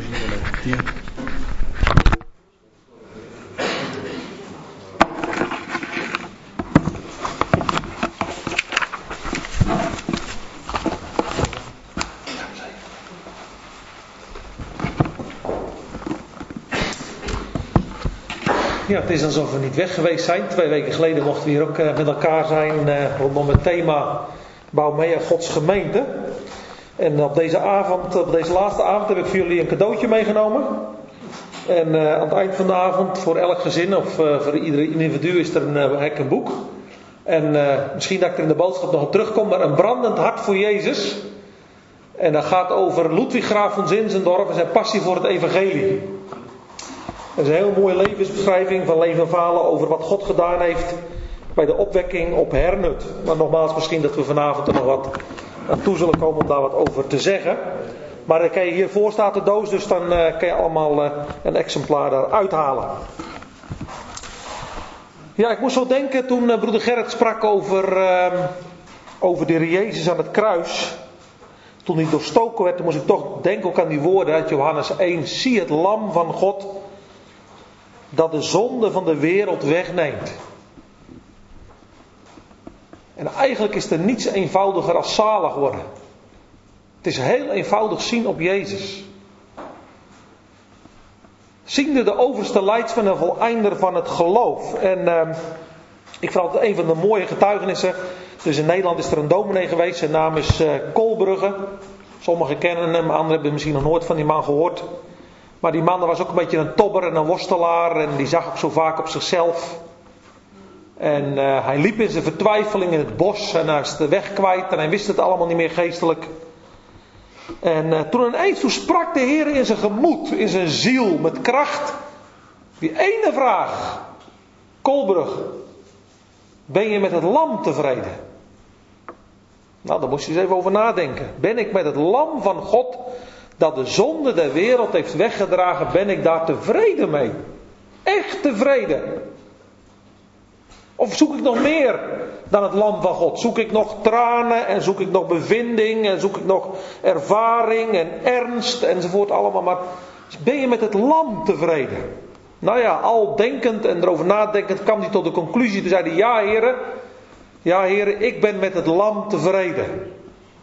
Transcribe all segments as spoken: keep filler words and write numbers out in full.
Ja. Ja, het is alsof we niet weg geweest zijn. Twee weken geleden mochten we hier ook uh, met elkaar zijn uh, rondom het thema Bouw mee aan Gods gemeente. En op deze avond, op deze laatste avond heb ik voor jullie een cadeautje meegenomen. En uh, aan het eind van de avond voor elk gezin of uh, voor ieder individu is er een, uh, een boek. En uh, misschien dat ik er in de boodschap nog op terugkom, maar een brandend hart voor Jezus. En dat gaat over Ludwig Graaf van Zinzendorf en zijn passie voor het evangelie. Dat is een heel mooie levensbeschrijving van Leven en Falen over wat God gedaan heeft bij de opwekking op Hernut. Maar nogmaals, misschien dat we vanavond er nog wat aan toe zullen komen om daar wat over te zeggen. Maar dan kan je hiervoor staat de doos, dus dan uh, kan je allemaal uh, een exemplaar daar uithalen. Ja, ik moest zo denken toen uh, broeder Gerrit sprak over, uh, over de Heer Jezus aan het kruis. Toen hij doorstoken werd, toen moest ik toch denken ook aan die woorden uit Johannes één. Zie het lam van God dat de zonde van de wereld wegneemt. En eigenlijk is er niets eenvoudiger als zalig worden. Het is heel eenvoudig zien op Jezus. Ziende de overste leidsman en voleinder van het geloof. En uh, ik vond het een van de mooie getuigenissen. Dus in Nederland is er een dominee geweest. Zijn naam is uh, Kolbrugge. Sommigen kennen hem, anderen hebben misschien nog nooit van die man gehoord. Maar die man was ook een beetje een tobber en een worstelaar. En die zag ook zo vaak op zichzelf. En uh, hij liep in zijn vertwijfeling in het bos. En hij is de weg kwijt. En hij wist het allemaal niet meer geestelijk. En uh, toen ineens toen sprak de Heer in zijn gemoed. In zijn ziel. Met kracht. Die ene vraag. Kolbrug. Ben je met het lam tevreden? Nou, daar moest je eens even over nadenken. Ben ik met het lam van God, dat de zonde der wereld heeft weggedragen, ben ik daar tevreden mee? Echt tevreden? Of zoek ik nog meer dan het lam van God? Zoek ik nog tranen en zoek ik nog bevinding en zoek ik nog ervaring en ernst enzovoort allemaal. Maar ben je met het lam tevreden? Nou ja, al denkend en erover nadenkend kwam hij tot de conclusie. Toen zei hij, ja heren, ja heren, ik ben met het lam tevreden.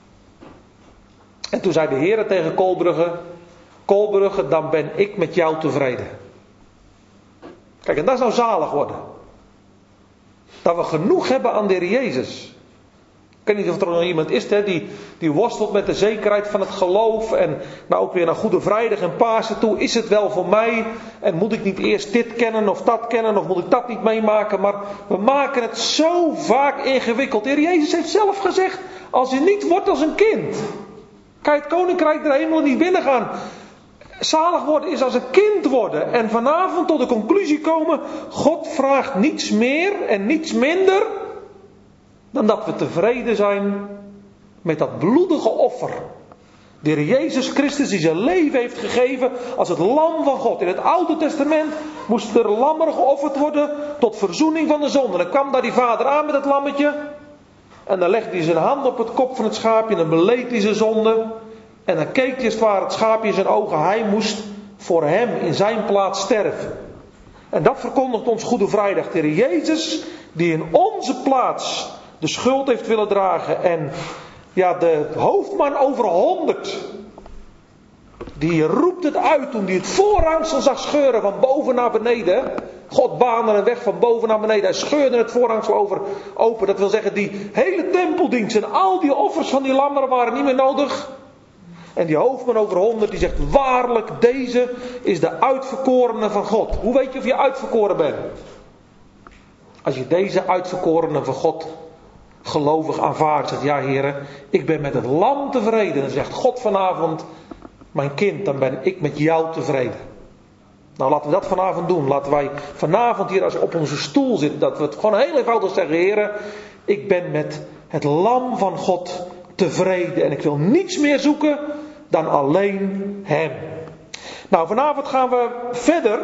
En toen zei de Heer tegen Kolbrugge, Kolbrugge, dan ben ik met jou tevreden. Kijk, en dat is nou zalig worden. Dat we genoeg hebben aan de Heer Jezus. Ik weet niet of er nog iemand is hè, die, die worstelt met de zekerheid van het geloof. En nou ook weer naar Goede Vrijdag en Pasen toe. Is het wel voor mij? En moet ik niet eerst dit kennen of dat kennen? Of moet ik dat niet meemaken? Maar we maken het zo vaak ingewikkeld. De Heer Jezus heeft zelf gezegd. Als je niet wordt als een kind. Kan je het koninkrijk der hemelen niet binnengaan. Zalig worden is als een kind worden. En vanavond tot de conclusie komen. God vraagt niets meer en niets minder. Dan dat we tevreden zijn met dat bloedige offer. De Heer Jezus Christus die zijn leven heeft gegeven als het lam van God. In het Oude Testament moest er lammer geofferd worden tot verzoening van de zonde. En dan kwam daar die vader aan met het lammetje. En dan legde hij zijn hand op het kop van het schaapje en dan beleed hij zijn zonde. En dan keek hij als het ware het schaapje in zijn ogen. Hij moest voor hem in zijn plaats sterven. En dat verkondigt ons Goede Vrijdag. De Heer Jezus die in onze plaats de schuld heeft willen dragen. En ja, de hoofdman over honderd. Die roept het uit toen hij het voorhangsel zag scheuren van boven naar beneden. God baande een weg van boven naar beneden. Hij scheurde het voorhangsel over open. Dat wil zeggen, die hele tempeldienst en al die offers van die lammeren waren niet meer nodig. En die hoofdman over honderd die zegt, waarlijk deze is de uitverkorene van God. Hoe weet je of je uitverkoren bent? Als je deze uitverkorene van God gelovig aanvaardt. Zegt, ja heren, ik ben met het lam tevreden. Dan zegt God vanavond, mijn kind, dan ben ik met jou tevreden. Nou, laten we dat vanavond doen. Laten wij vanavond hier als we op onze stoel zitten, dat we het gewoon heel eenvoudig zeggen, heren, ik ben met het lam van God tevreden. En ik wil niets meer zoeken dan alleen hem. Nou, vanavond gaan we verder.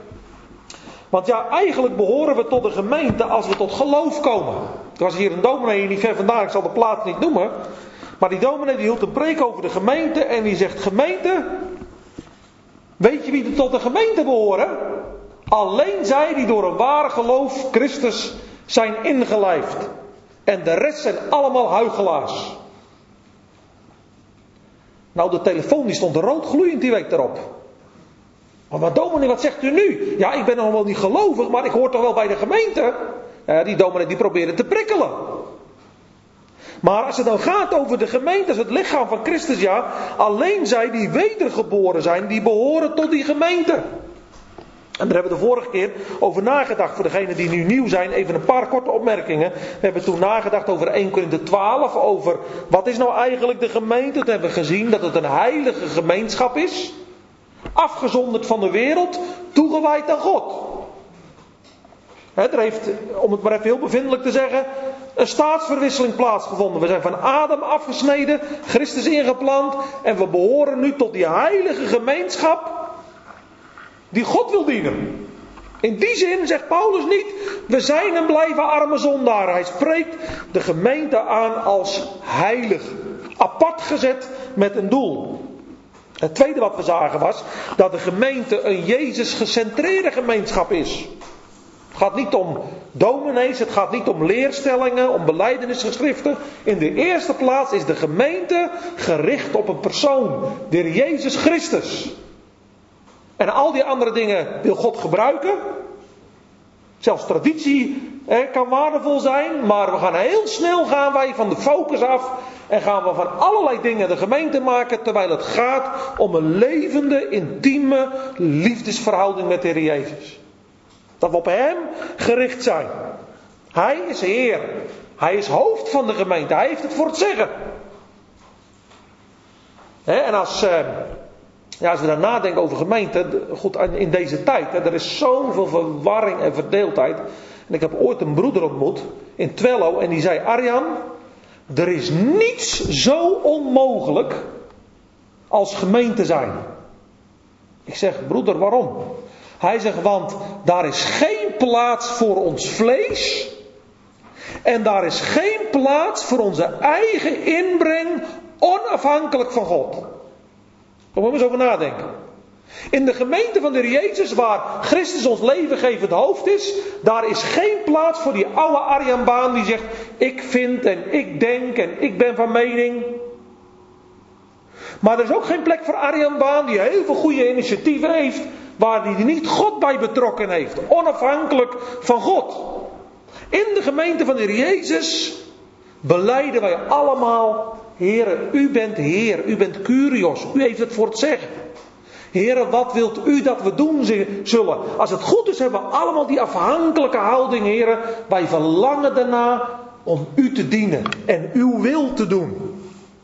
Want ja, eigenlijk behoren we tot de gemeente als we tot geloof komen. Er was hier een dominee hier niet ver vandaan, ik zal de plaats niet noemen. Maar die dominee die hield een preek over de gemeente en die zegt, gemeente, Weet je wie er tot de gemeente behoren? Alleen zij die door een ware geloof Christus zijn ingelijfd. En de rest zijn allemaal huichelaars. Nou, de telefoon die stond rood gloeiend die week erop. Maar wat dominee, wat zegt u nu? Ja, ik ben nog wel niet gelovig, maar ik hoor toch wel bij de gemeente? Ja, die dominee die probeerde te prikkelen. Maar als het dan gaat over de gemeente, als het lichaam van Christus, ja, alleen zij die wedergeboren zijn, die behoren tot die gemeente. En daar hebben we de vorige keer over nagedacht. Voor degenen die nu nieuw zijn, even een paar korte opmerkingen. We hebben toen nagedacht over Eerste Korinthe twaalf, over wat is nou eigenlijk de gemeente. Toen hebben we gezien dat het een heilige gemeenschap is. Afgezonderd van de wereld, toegewijd aan God. He, er heeft, om het maar even heel bevindelijk te zeggen, een staatsverwisseling plaatsgevonden. We zijn van Adam afgesneden, Christus ingeplant en we behoren nu tot die heilige gemeenschap die God wil dienen. In die zin zegt Paulus niet, we zijn en blijven arme zondaren. Hij spreekt de gemeente aan als heilig. Apart gezet met een doel. Het tweede wat we zagen was dat de gemeente een Jezus gecentreerde gemeenschap is. Het gaat niet om dominees, het gaat niet om leerstellingen, om belijdenisgeschriften. In de eerste plaats is de gemeente gericht op een persoon, de Heer Jezus Christus. En al die andere dingen wil God gebruiken. Zelfs traditie hè, kan waardevol zijn, maar we gaan heel snel gaan wij van de focus af en gaan we van allerlei dingen de gemeente maken, terwijl het gaat om een levende, intieme liefdesverhouding met de Heer Jezus. Dat we op Hem gericht zijn. Hij is Heer. Hij is hoofd van de gemeente. Hij heeft het voor het zeggen. He, en als, uh, ja, als we daar nadenken over gemeente, goed, in deze tijd, hè, er is zoveel verwarring en verdeeldheid. En ik heb ooit een broeder ontmoet in Twello en die zei, Arjan, er is niets zo onmogelijk als gemeente zijn. Ik zeg, broeder, waarom? Hij zegt, want daar is geen plaats voor ons vlees. En daar is geen plaats voor onze eigen inbreng onafhankelijk van God. Daar moeten we eens over nadenken. In de gemeente van de Heer Jezus, waar Christus ons levengevend hoofd is, daar is geen plaats voor die oude Arjanbaan die zegt, ik vind en ik denk en ik ben van mening. Maar er is ook geen plek voor Arjanbaan die heel veel goede initiatieven heeft, waar hij niet God bij betrokken heeft. Onafhankelijk van God. In de gemeente van de Heer Jezus belijden wij allemaal, Heere, u bent Heer, u bent Kyrios, u heeft het voor het zeggen. Heere, wat wilt u dat we doen zullen? Als het goed is, hebben we allemaal die afhankelijke houding, Heere. Wij verlangen daarna om u te dienen en uw wil te doen.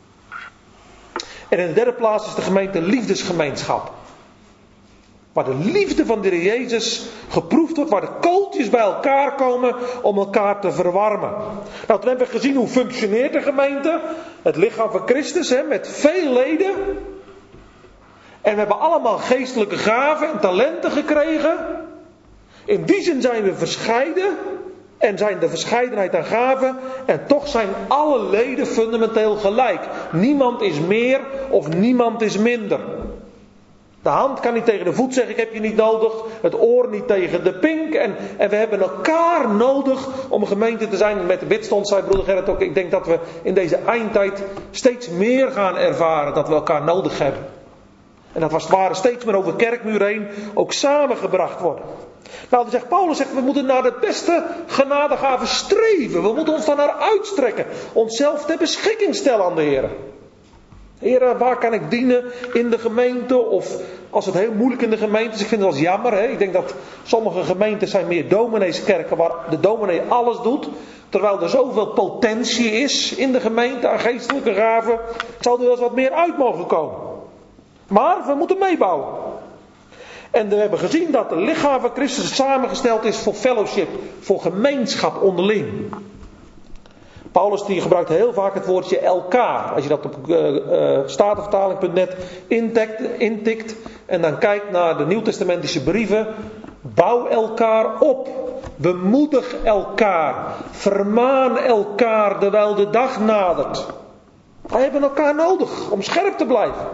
En in de derde plaats is de gemeente een liefdesgemeenschap. Waar de liefde van de Heer Jezus geproefd wordt. Waar de kooltjes bij elkaar komen om elkaar te verwarmen. Nou, toen hebben we gezien hoe functioneert de gemeente. Het lichaam van Christus, hè, met veel leden. En we hebben allemaal geestelijke gaven en talenten gekregen. In die zin zijn we verscheiden. En zijn de verscheidenheid aan gaven. En toch zijn alle leden fundamenteel gelijk. Niemand is meer of niemand is minder. De hand kan niet tegen de voet zeggen, ik heb je niet nodig. Het oor niet tegen de pink. En, en we hebben elkaar nodig om een gemeente te zijn. Met de bidstond zei broeder Gerrit ook, ik denk dat we in deze eindtijd steeds meer gaan ervaren dat we elkaar nodig hebben. En dat was het ware steeds meer over kerkmuur heen ook samengebracht worden. Nou, dan zegt Paulus, zegt, we moeten naar de beste genadegaven streven. We moeten ons daar naar uitstrekken. Onszelf ter beschikking stellen aan de Heer. Heer, waar kan ik dienen in de gemeente? Of als het heel moeilijk in de gemeente is. Ik vind het wel eens jammer. Hè? Ik denk dat sommige gemeenten zijn meer domineeskerken waar de dominee alles doet. Terwijl er zoveel potentie is in de gemeente aan geestelijke gaven. Zou er wel eens wat meer uit mogen komen. Maar we moeten meebouwen. En we hebben gezien dat het lichaam van Christus samengesteld is voor fellowship. Voor gemeenschap onderling. Paulus die gebruikt heel vaak het woordje elkaar. Als je dat op uh, uh, statenvertaling punt net intikt, intikt en dan kijkt naar de Nieuwtestamentische brieven. Bouw elkaar op. Bemoedig elkaar. Vermaan elkaar terwijl de dag nadert. Wij hebben elkaar nodig om scherp te blijven.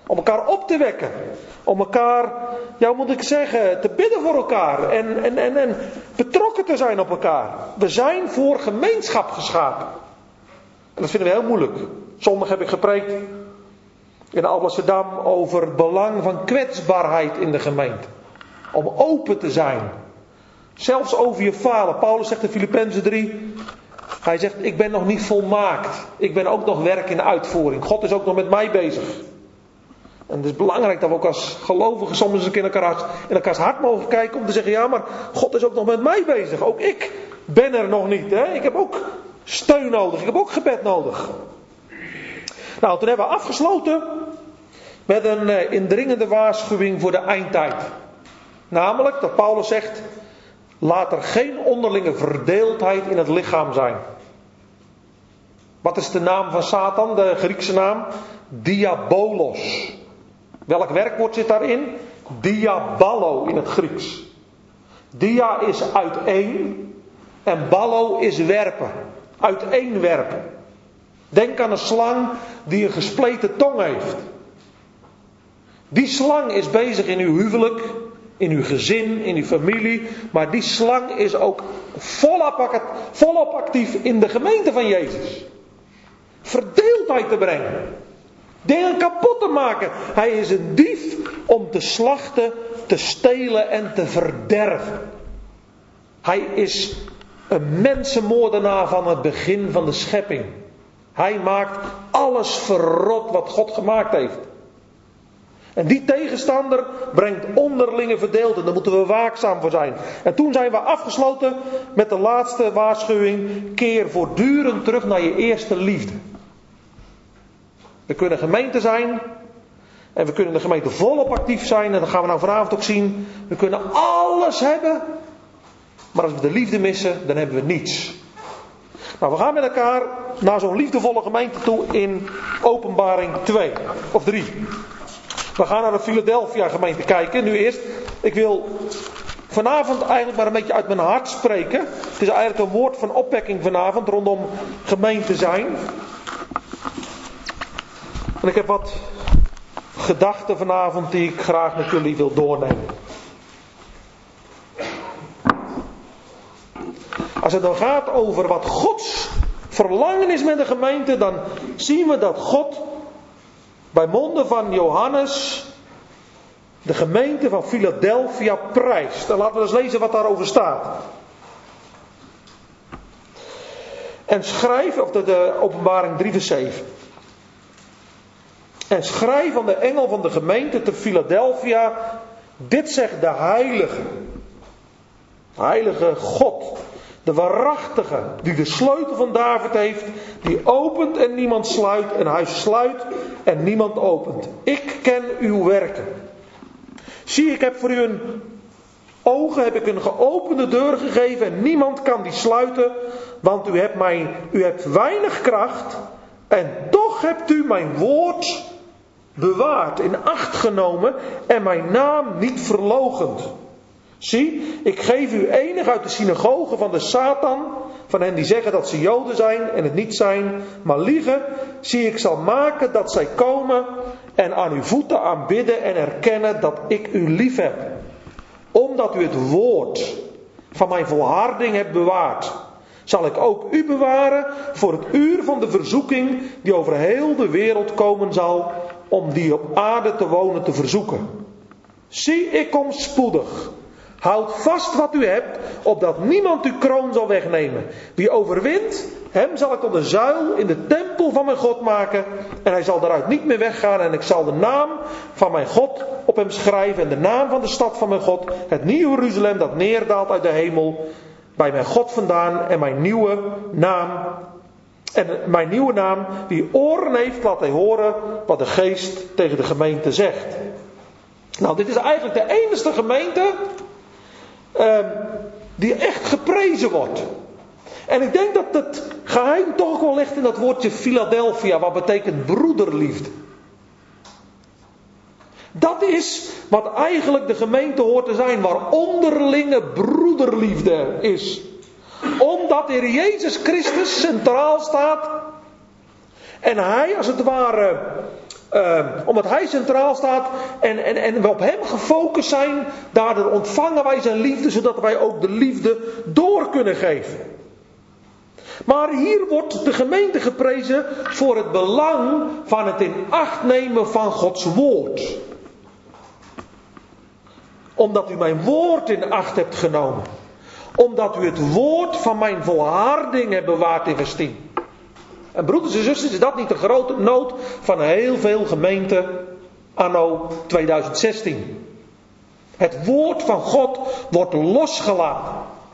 Om elkaar op te wekken. Om elkaar, ja, hoe moet ik zeggen, te bidden voor elkaar. En, en, en, en betrokken te zijn op elkaar. We zijn voor gemeenschap geschapen. En dat vinden we heel moeilijk. Zondag heb ik gepreekt in Alblasserdam over het belang van kwetsbaarheid in de gemeente. Om open te zijn. Zelfs over je falen. Paulus zegt in Filippenzen drie. Hij zegt, ik ben nog niet volmaakt. Ik ben ook nog werk in uitvoering. God is ook nog met mij bezig. En het is belangrijk dat we ook als gelovigen soms eens een keer in elkaar, in elkaars hart mogen kijken. Om te zeggen, ja, maar God is ook nog met mij bezig. Ook ik ben er nog niet. Hè? Ik heb ook steun nodig. Ik heb ook gebed nodig. Nou, toen hebben we afgesloten met een uh, indringende waarschuwing voor de eindtijd. Namelijk dat Paulus zegt, laat er geen onderlinge verdeeldheid in het lichaam zijn. Wat is de naam van Satan, de Griekse naam? Diabolos. Welk werkwoord zit daarin? Diaballo in het Grieks. Dia is uiteen en ballo is werpen. Uiteenwerpen. Denk aan een slang die een gespleten tong heeft. Die slang is bezig in uw huwelijk, in uw gezin, in uw familie. Maar die slang is ook volop, volop actief in de gemeente van Jezus. Verdeeldheid te brengen. Dingen kapot te maken. Hij is een dief om te slachten, te stelen en te verderven. Hij is een mensenmoordenaar van het begin van de schepping. Hij maakt alles verrot wat God gemaakt heeft. En die tegenstander brengt onderlinge verdeeldheid. Daar moeten we waakzaam voor zijn. En toen zijn we afgesloten met de laatste waarschuwing. Keer voortdurend terug naar je eerste liefde. We kunnen gemeente zijn. En we kunnen de gemeente volop actief zijn. En dat gaan we nou vanavond ook zien. We kunnen alles hebben. Maar als we de liefde missen, dan hebben we niets. Nou, we gaan met elkaar naar zo'n liefdevolle gemeente toe in Openbaring twee. Of drie. We gaan naar de Philadelphia gemeente kijken. Nu eerst, ik wil vanavond eigenlijk maar een beetje uit mijn hart spreken. Het is eigenlijk een woord van opwekking vanavond rondom gemeente zijn. En ik heb wat gedachten vanavond die ik graag met jullie wil doornemen. Als het dan gaat over wat Gods verlangen is met de gemeente, dan zien we dat God bij monden van Johannes de gemeente van Philadelphia prijst. En laten we eens lezen wat daarover staat. En schrijf, of de, de Openbaring drie vers zeven. En schrijf aan de engel van de gemeente te Philadelphia. Dit zegt de heilige. Heilige God. De waarachtige. Die de sleutel van David heeft. Die opent en niemand sluit. En hij sluit en niemand opent. Ik ken uw werken. Zie, ik heb voor u een ogen, heb ik een geopende deur gegeven. En niemand kan die sluiten. Want u hebt, mij, u hebt weinig kracht. En toch hebt u mijn woord bewaard, in acht genomen en mijn naam niet verloochend. Zie, ik geef u enig uit de synagoge van de Satan, van hen die zeggen dat ze Joden zijn en het niet zijn, maar liegen. Zie, ik zal maken dat zij komen en aan uw voeten aanbidden en erkennen dat ik u lief heb. Omdat u het woord van mijn volharding hebt bewaard, zal ik ook u bewaren voor het uur van de verzoeking die over heel de wereld komen zal, om die op aarde te wonen te verzoeken. Zie, ik kom spoedig. Houd vast wat u hebt, opdat niemand uw kroon zal wegnemen. Wie overwint, hem zal ik tot een zuil in de tempel van mijn God maken. En hij zal daaruit niet meer weggaan. En ik zal de naam van mijn God op hem schrijven. En de naam van de stad van mijn God. Het nieuwe Jeruzalem dat neerdaalt uit de hemel. Bij mijn God vandaan. En mijn nieuwe naam. En mijn nieuwe naam. Wie oren heeft, laat hij horen wat de geest tegen de gemeente zegt. Nou, dit is eigenlijk de enige gemeente Uh, die echt geprezen wordt. En ik denk dat het geheim toch ook wel ligt in dat woordje Philadelphia, wat betekent broederliefde. Dat is wat eigenlijk de gemeente hoort te zijn, waar onderlinge broederliefde is. Omdat de Heer Jezus Christus centraal staat en hij als het ware Uh, omdat hij centraal staat en, en, en we op hem gefocust zijn, daardoor ontvangen wij zijn liefde, zodat wij ook de liefde door kunnen geven. Maar hier wordt de gemeente geprezen voor het belang van het in acht nemen van Gods woord. Omdat u mijn woord in acht hebt genomen. Omdat u het woord van mijn volharding hebt bewaard in vers tien. En broeders en zusters, is dat niet de grote nood van heel veel gemeenten anno tweeduizend zestien? Het woord van God wordt losgelaten.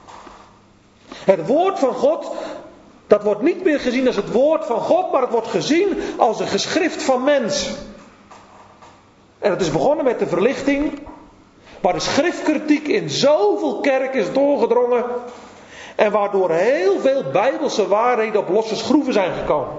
Het woord van God, dat wordt niet meer gezien als het woord van God, maar het wordt gezien als een geschrift van mens. En het is begonnen met de verlichting, waar de schriftkritiek in zoveel kerken is doorgedrongen. En waardoor heel veel bijbelse waarheden op losse schroeven zijn gekomen.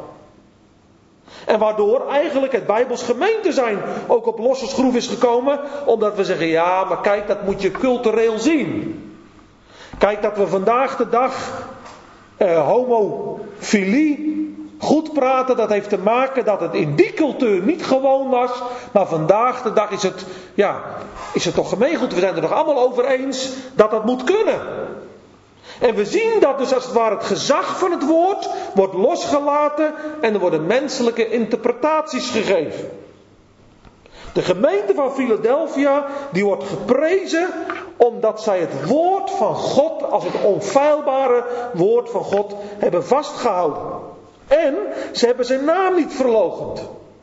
En waardoor eigenlijk het bijbels gemeente zijn ook op losse schroef is gekomen. Omdat we zeggen, ja, maar kijk, dat moet je cultureel zien. Kijk, dat we vandaag de dag eh, homofilie goed praten, dat heeft te maken dat het in die cultuur niet gewoon was. Maar vandaag de dag is het, ja, is het toch gemeengoed. We zijn er nog allemaal over eens dat dat moet kunnen. En we zien dat dus als het ware het gezag van het woord wordt losgelaten en er worden menselijke interpretaties gegeven. De gemeente van Philadelphia die wordt geprezen omdat zij het woord van God als het onfeilbare woord van God hebben vastgehouden. En ze hebben zijn naam niet verloochend.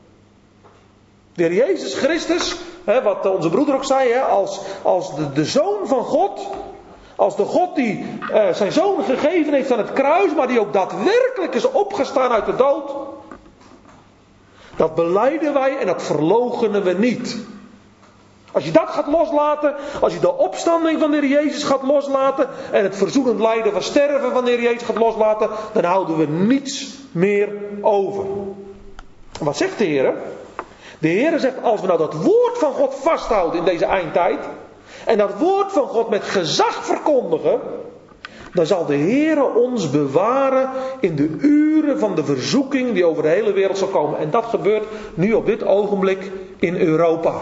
De Heer Jezus Christus, hè, wat onze broeder ook zei, hè, als, als de, de Zoon van God. Als de God die uh, zijn zoon gegeven heeft aan het kruis, maar die ook daadwerkelijk is opgestaan uit de dood. Dat belijden wij en dat verloochenen we niet. Als je dat gaat loslaten, als je de opstanding van de Heer Jezus gaat loslaten en het verzoenend lijden van sterven van de Heer Jezus gaat loslaten, dan houden we niets meer over. Wat zegt de Heer? De Heer zegt, als we nou dat woord van God vasthouden in deze eindtijd, en dat woord van God met gezag verkondigen, dan zal de Heere ons bewaren in de uren van de verzoeking die over de hele wereld zal komen. En dat gebeurt nu op dit ogenblik in Europa.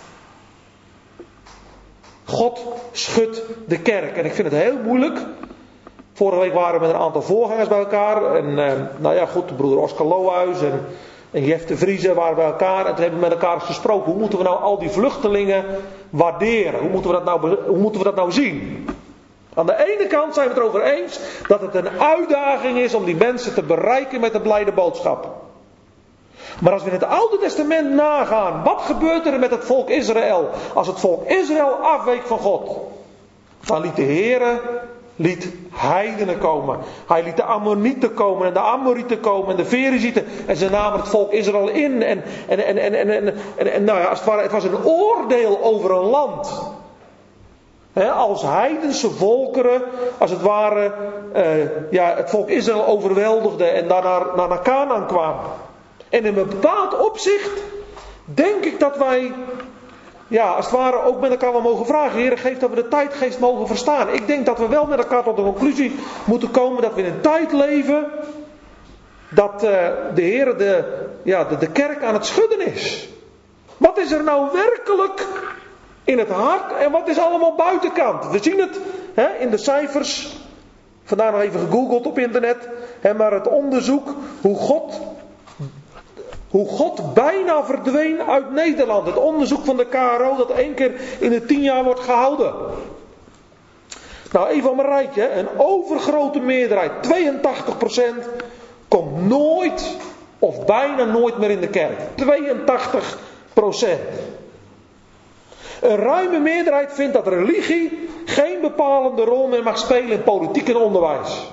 God schudt de kerk. En ik vind het heel moeilijk. Vorige week waren we met een aantal voorgangers bij elkaar. En eh, nou ja goed, de broeder Oscar Lohuis en, en Jeff de Vrieze waren bij elkaar. En toen hebben we met elkaar gesproken. Hoe moeten we nou al die vluchtelingen waarderen? Hoe moeten we dat nou, hoe moeten we dat nou zien? Aan de ene kant zijn we het erover eens dat het een uitdaging is om die mensen te bereiken met de blijde boodschap. Maar als we in het Oude Testament nagaan, wat gebeurt er met het volk Israël? Als het volk Israël afweek van God, dan liet de Heere liet heidenen komen. Hij liet de Ammonieten komen en de Amorieten komen en de Ferizieten. En ze namen het volk Israël in. En, en, en, en, en, en, en, en nou ja, als het ware, het was een oordeel over een land. He, als heidense volkeren, als het ware, uh, ja, het volk Israël overweldigde en daar naar, naar, naar Kanaan kwamen. En in een bepaald opzicht denk ik dat wij, ja, als het ware ook met elkaar wel mogen vragen. Heer, geef dat we de tijdgeest mogen verstaan. Ik denk dat we wel met elkaar tot de conclusie moeten komen dat we in een tijd leven dat uh, de Heer de, ja, de, de kerk aan het schudden is. Wat is er nou werkelijk in het hart en wat is allemaal buitenkant? We zien het hè, in de cijfers. Vandaar nog even gegoogeld op internet. Hè, maar het onderzoek hoe God, hoe God bijna verdween uit Nederland. Het onderzoek van de K R O dat één keer in de tien jaar wordt gehouden. Nou even op een rijtje. Een overgrote meerderheid, tweeëntachtig procent, komt nooit of bijna nooit meer in de kerk. tweeëntachtig procent. Een ruime meerderheid vindt dat religie geen bepalende rol meer mag spelen in politiek en onderwijs.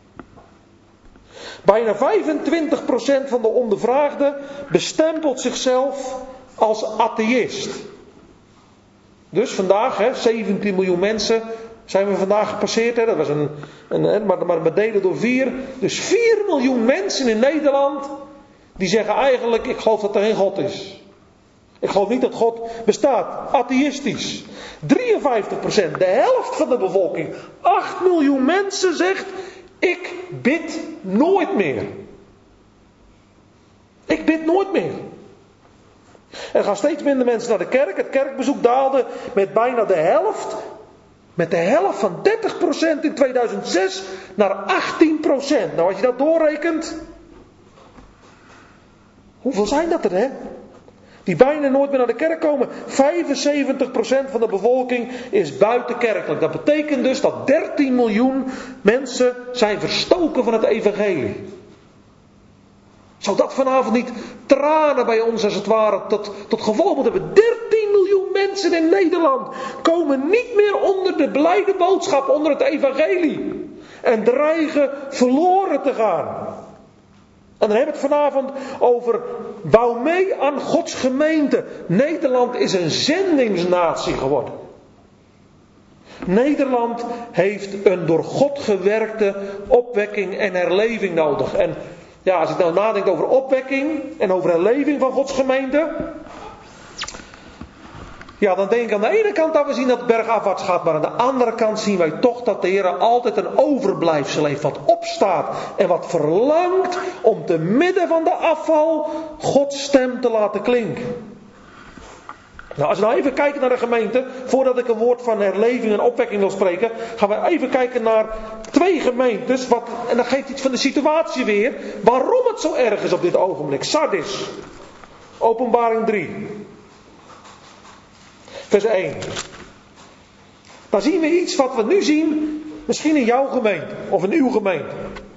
Bijna vijfentwintig procent van de ondervraagden bestempelt zichzelf als atheïst. Dus vandaag, hè, zeventien miljoen mensen zijn we vandaag gepasseerd. Hè, dat was een, een, maar, maar bedelen door vier. Dus vier miljoen mensen in Nederland die zeggen eigenlijk, ik geloof dat er geen God is. Ik geloof niet dat God bestaat. Atheïstisch. drieënvijftig procent, de helft van de bevolking. acht miljoen mensen zegt, ik bid nooit meer. Ik bid nooit meer. Er gaan steeds minder mensen naar de kerk. Het kerkbezoek daalde met bijna de helft. Met de helft van dertig procent in tweeduizend zes naar achttien procent. Nou, als je dat doorrekent. Hoeveel zijn dat er, hè? Die bijna nooit meer naar de kerk komen. vijfenzeventig procent van de bevolking is buitenkerkelijk. Dat betekent dus dat dertien miljoen mensen zijn verstoken van het evangelie. Zou dat vanavond niet tranen bij ons als het ware tot, tot gevolg moeten hebben? dertien miljoen mensen in Nederland komen niet meer onder de blijde boodschap, onder het evangelie. En dreigen verloren te gaan. En dan hebben we het vanavond over bouw mee aan Gods gemeente. Nederland is een zendingsnatie geworden. Nederland heeft een door God gewerkte opwekking en herleving nodig. En ja, als ik nou nadenk over opwekking en over herleving van Gods gemeente. Ja, dan denk ik aan de ene kant dat we zien dat het bergafwaarts gaat. Maar aan de andere kant zien wij toch dat de Heer altijd een overblijfsel heeft. Wat opstaat en wat verlangt om te midden van de afval Gods stem te laten klinken. Nou, als we nou even kijken naar de gemeente. Voordat ik een woord van herleving en opwekking wil spreken. Gaan we even kijken naar twee gemeentes. Wat, en dat geeft iets van de situatie weer. Waarom het zo erg is op dit ogenblik. Sardis. Openbaring drie. Vers één. Dan zien we iets wat we nu zien. Misschien in jouw gemeente. Of in uw gemeente.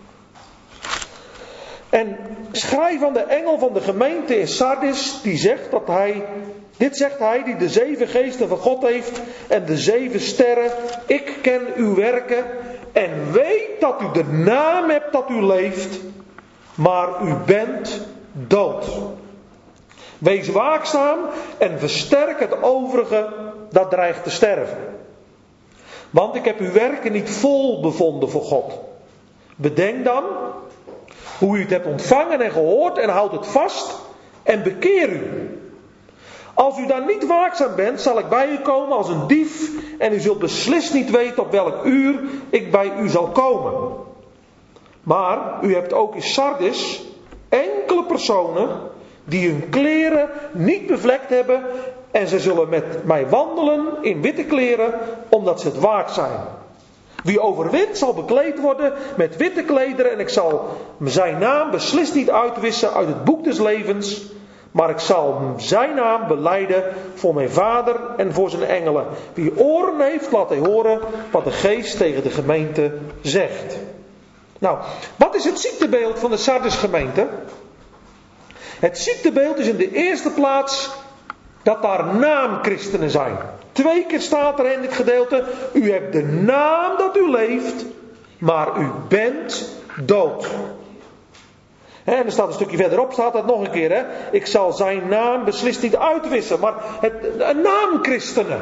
En schrijf aan de engel van de gemeente in Sardis. Die zegt dat hij... Dit zegt hij die de zeven geesten van God heeft. En de zeven sterren. Ik ken uw werken. En weet dat u de naam hebt dat u leeft. Maar u bent dood. Wees waakzaam en versterk het overige dat dreigt te sterven. Want ik heb uw werken niet vol bevonden voor God. Bedenk dan hoe u het hebt ontvangen en gehoord en houd het vast en bekeer u. Als u dan niet waakzaam bent, zal ik bij u komen als een dief en u zult beslist niet weten op welk uur ik bij u zal komen. Maar u hebt ook in Sardis enkele personen die hun kleren niet bevlekt hebben en ze zullen met mij wandelen in witte kleren, omdat ze het waard zijn. Wie overwint zal bekleed worden met witte klederen en ik zal zijn naam beslist niet uitwissen uit het boek des levens, maar ik zal zijn naam belijden voor mijn Vader en voor zijn engelen. Wie oren heeft, laat hij horen wat de Geest tegen de gemeente zegt. Nou, wat is het ziektebeeld van de Sardis gemeente? Het ziektebeeld is in de eerste plaats dat daar naamchristenen zijn. Twee keer staat er in dit gedeelte. U hebt de naam dat u leeft, maar u bent dood. En er staat een stukje verderop, staat dat nog een keer. Hè? Ik zal zijn naam beslist niet uitwissen. Maar het, een naamchristenen.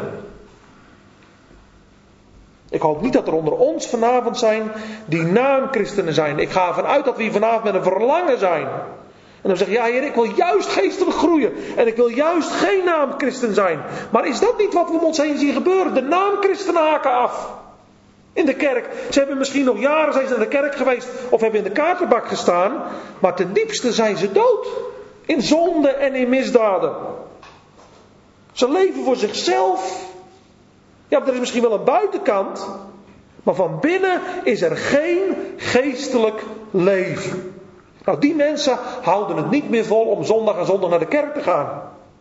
Ik hoop niet dat er onder ons vanavond zijn die naamchristenen zijn. Ik ga ervan uit dat we hier vanavond met een verlangen zijn. En dan zeg je, ja Heer, ik wil juist geestelijk groeien. En ik wil juist geen naamchristen zijn. Maar is dat niet wat we om ons heen zien gebeuren? De naamchristenen haken af. In de kerk. Ze hebben misschien nog jaren zijn ze naar de kerk geweest. Of hebben in de kaartenbak gestaan. Maar ten diepste zijn ze dood. In zonde en in misdaden. Ze leven voor zichzelf. Ja, er is misschien wel een buitenkant. Maar van binnen is er geen geestelijk leven. Nou, die mensen houden het niet meer vol om zondag en zondag naar de kerk te gaan.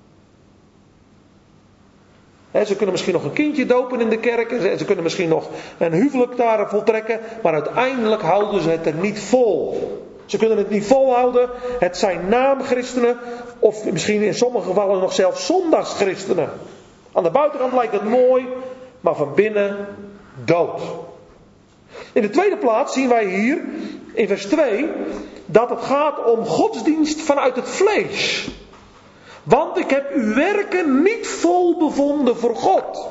He, ze kunnen misschien nog een kindje dopen in de kerk. En ze kunnen misschien nog een huwelijk daar voltrekken. Maar uiteindelijk houden ze het er niet vol. Ze kunnen het niet volhouden. Het zijn naamchristenen. Of misschien in sommige gevallen nog zelfs zondagschristenen. Aan de buitenkant lijkt het mooi. Maar van binnen dood. In de tweede plaats zien wij hier in vers twee dat het gaat om godsdienst vanuit het vlees. Want ik heb uw werken niet vol bevonden voor God.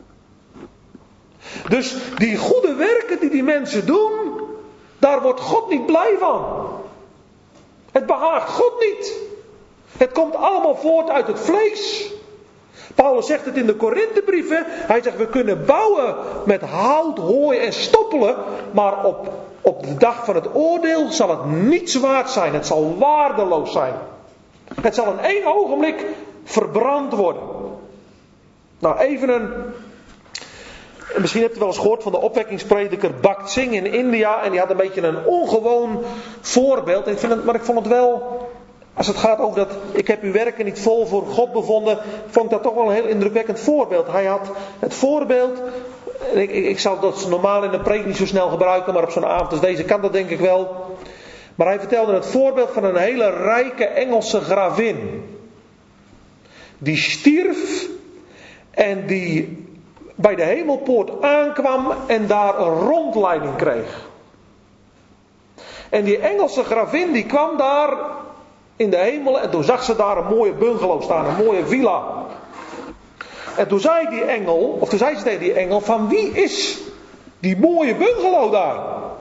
Dus die goede werken die die mensen doen, daar wordt God niet blij van. Het behaagt God niet. Het komt allemaal voort uit het vlees. Paulus zegt het in de Korinthebrieven. Hij zegt, we kunnen bouwen met hout, hooi en stoppelen. Maar op, op de dag van het oordeel zal het niets waard zijn. Het zal waardeloos zijn. Het zal in één ogenblik verbrand worden. Nou, even een... Misschien hebt u wel eens gehoord van de opwekkingsprediker Bhakt Singh in India. En die had een beetje een ongewoon voorbeeld. Ik vind het, maar ik vond het wel... Als het gaat over dat ik heb uw werken niet vol voor God bevonden, vond ik dat toch wel een heel indrukwekkend voorbeeld. Hij had het voorbeeld, ik, ik, ik zou dat normaal in de preek niet zo snel gebruiken, maar op zo'n avond als deze kan dat denk ik wel. Maar hij vertelde het voorbeeld van een hele rijke Engelse gravin. Die stierf en die bij de hemelpoort aankwam en daar een rondleiding kreeg. En die Engelse gravin die kwam daar in de hemel en toen zag ze daar een mooie bungalow staan, een mooie villa. En toen zei die engel, of toen zei ze tegen die engel, van wie is die mooie bungalow daar?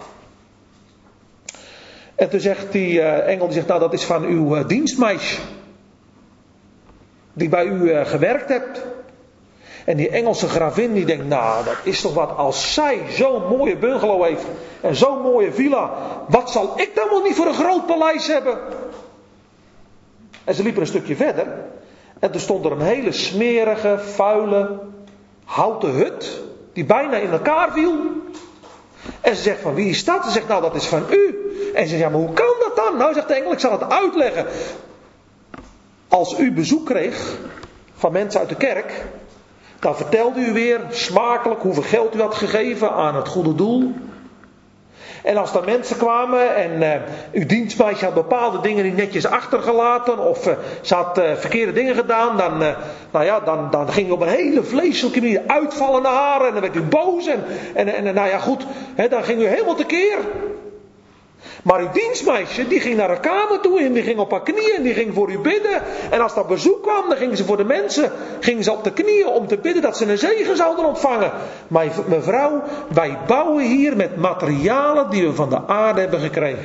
En toen zegt die uh, engel, die zegt, nou dat is van uw uh, dienstmeisje. Die bij u uh, gewerkt hebt. En die Engelse gravin die denkt, nou dat is toch wat, als zij zo'n mooie bungalow heeft en zo'n mooie villa, wat zal ik dan wel niet voor een groot paleis hebben? En ze liepen een stukje verder. En toen stond er een hele smerige, vuile, houten hut. Die bijna in elkaar viel. En ze zegt van wie is dat? Ze zegt nou dat is van u. En ze zegt ja maar hoe kan dat dan? Nou zegt de engel ik zal het uitleggen. Als u bezoek kreeg van mensen uit de kerk. Dan vertelde u weer smakelijk hoeveel geld u had gegeven aan het goede doel. En als er mensen kwamen en uh, uw dienstmeisje had bepaalde dingen niet netjes achtergelaten. Of uh, ze had uh, verkeerde dingen gedaan. Dan, uh, nou ja, dan, dan ging u op een hele vleeselijke manier uitvallen naar haar. En dan werd u boos. En, en, en nou ja goed, hè, dan ging u helemaal tekeer. Maar uw dienstmeisje die ging naar haar kamer toe. En die ging op haar knieën. En die ging voor u bidden. En als dat bezoek kwam dan ging ze voor de mensen. Ging ze op de knieën om te bidden dat ze een zegen zouden ontvangen. Maar mevrouw, wij bouwen hier met materialen die we van de aarde hebben gekregen.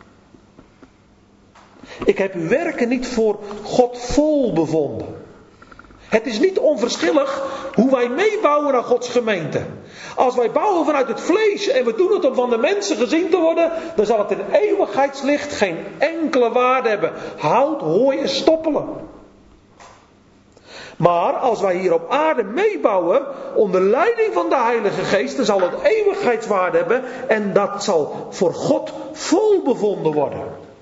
Ik heb uw werken niet voor God vol bevonden. Het is niet onverschillig hoe wij meebouwen aan Gods gemeente. Als wij bouwen vanuit het vlees en we doen het om van de mensen gezien te worden, dan zal het in eeuwigheidslicht geen enkele waarde hebben. Hout, hooi en stoppelen. Maar als wij hier op aarde meebouwen onder leiding van de Heilige Geest, dan zal het eeuwigheidswaarde hebben en dat zal voor God vol bevonden worden.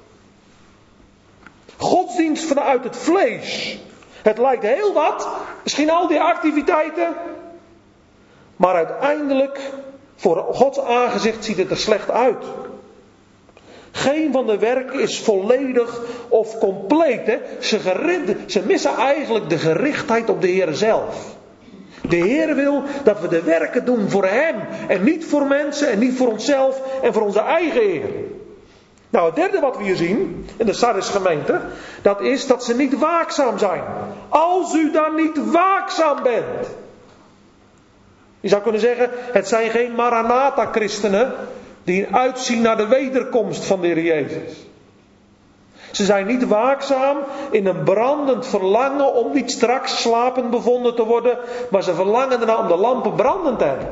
Godsdienst vanuit het vlees. Het lijkt heel wat, misschien al die activiteiten. Maar uiteindelijk, voor Gods aangezicht ziet het er slecht uit. Geen van de werken is volledig of compleet. Hè? Ze, gerid, ze missen eigenlijk de gerichtheid op de Heer zelf. De Heer wil dat we de werken doen voor Hem. En niet voor mensen en niet voor onszelf en voor onze eigen eer. Nou, het derde wat we hier zien in de Sardis gemeente, dat is dat ze niet waakzaam zijn. Als u dan niet waakzaam bent. Je zou kunnen zeggen, het zijn geen Maranatha-christenen die uitzien naar de wederkomst van de Heer Jezus. Ze zijn niet waakzaam in een brandend verlangen om niet straks slapend bevonden te worden, maar ze verlangen ernaar om de lampen brandend te hebben.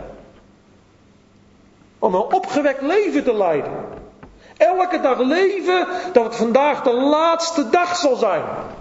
Om een opgewekt leven te leiden. Elke dag leven dat het vandaag de laatste dag zal zijn.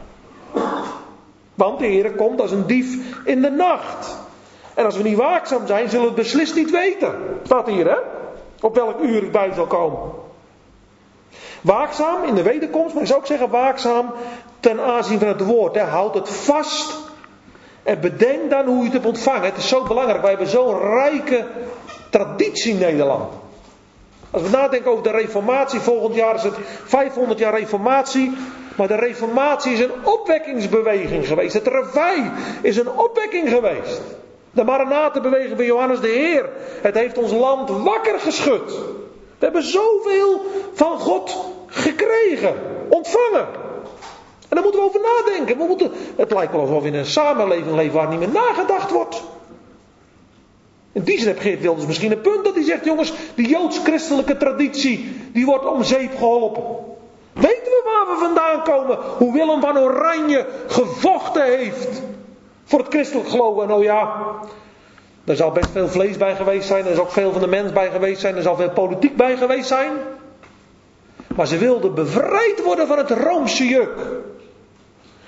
Want de Heer komt als een dief in de nacht. En als we niet waakzaam zijn, zullen we het beslist niet weten. Staat hier, hè? Op welk uur het bij zal komen. Waakzaam in de wederkomst, maar ik zou ook zeggen waakzaam ten aanzien van het woord. Hè? Houd het vast en bedenk dan hoe je het hebt ontvangen. Het is zo belangrijk. Wij hebben zo'n rijke traditie in Nederland. Als we nadenken over de reformatie, volgend jaar is het vijfhonderd jaar reformatie. Maar de reformatie is een opwekkingsbeweging geweest. Het reveil is een opwekking geweest. De Maranatha-beweging van Johannes de Heer. Het heeft ons land wakker geschud. We hebben zoveel van God gekregen, ontvangen. En daar moeten we over nadenken. We moeten, het lijkt wel alsof we in een samenleving leven waar niet meer nagedacht wordt. In die zin heeft Geert Wilders misschien een punt dat hij zegt, jongens, die joods-christelijke traditie, die wordt om zeep geholpen. Weten we waar we vandaan komen? Hoe Willem van Oranje gevochten heeft voor het christelijk geloven. En oh ja, er zal best veel vlees bij geweest zijn. Er zal ook veel van de mens bij geweest zijn. Er zal veel politiek bij geweest zijn. Maar ze wilden bevrijd worden van het Roomse juk.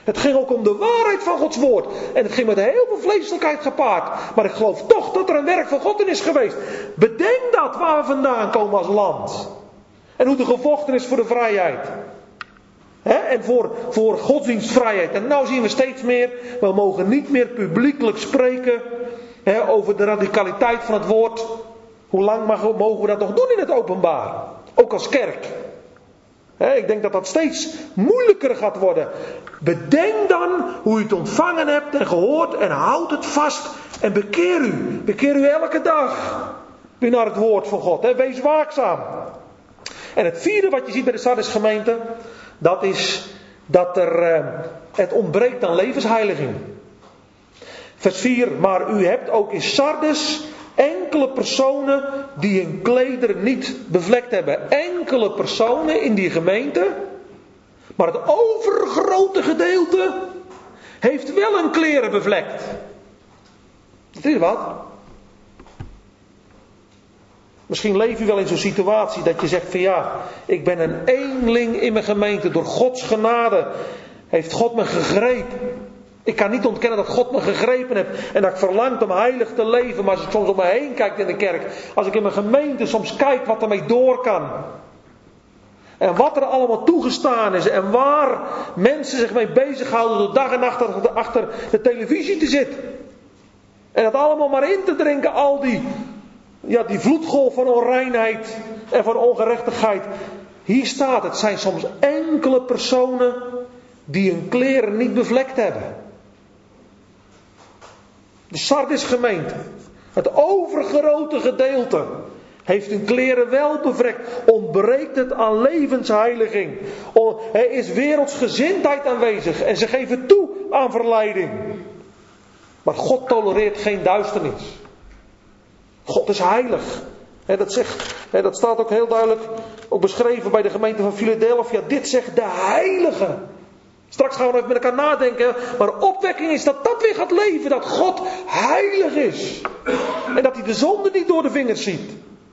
Het ging ook om de waarheid van Gods woord. En het ging met heel veel vleeselijkheid gepaard. Maar ik geloof toch dat er een werk van God in is geweest. Bedenk dat waar we vandaan komen als land. En hoe er gevochten is voor de vrijheid. He? En voor, voor godsdienstvrijheid. En nou zien we steeds meer. We mogen niet meer publiekelijk spreken. He, over de radicaliteit van het woord. Hoe lang mogen we dat nog doen in het openbaar? Ook als kerk. He, ik denk dat dat steeds moeilijker gaat worden. Bedenk dan hoe u het ontvangen hebt en gehoord. En houd het vast. En bekeer u. Bekeer u elke dag. U naar het woord van God. He, wees waakzaam. En het vierde wat je ziet bij de Sardis gemeente. Dat is dat er, eh, het ontbreekt aan levensheiliging. Vers vier. Maar u hebt ook in Sardes enkele personen die hun klederen niet bevlekt hebben. Enkele personen in die gemeente. Maar het overgrote gedeelte heeft wel hun kleren bevlekt. Dat is wat. Misschien leef je wel in zo'n situatie dat je zegt van ja, ik ben een eenling in mijn gemeente. Door Gods genade heeft God me gegrepen. Ik kan niet ontkennen dat God me gegrepen heeft. En dat ik verlang om heilig te leven. Maar als ik soms om me heen kijk in de kerk. Als ik in mijn gemeente soms kijk wat ermee door kan. En wat er allemaal toegestaan is. En waar mensen zich mee bezighouden door dag en nacht achter de televisie te zitten. En dat allemaal maar in te drinken. Al die, ja, die vloedgolf van onreinheid en van ongerechtigheid. Hier staat, het zijn soms enkele personen die hun kleren niet bevlekt hebben. De Sardis gemeente, het overgrote gedeelte, heeft hun kleren wel bevlekt. Ontbreekt het aan levensheiliging. Er is wereldsgezindheid aanwezig en ze geven toe aan verleiding. Maar God tolereert geen duisternis. God is heilig. He, dat, zegt, he, dat staat ook heel duidelijk ook beschreven bij de gemeente van Philadelphia. Dit zegt de heilige. Straks gaan we even met elkaar nadenken. Maar opwekking is dat dat weer gaat leven. Dat God heilig is. En dat hij de zonde niet door de vingers ziet.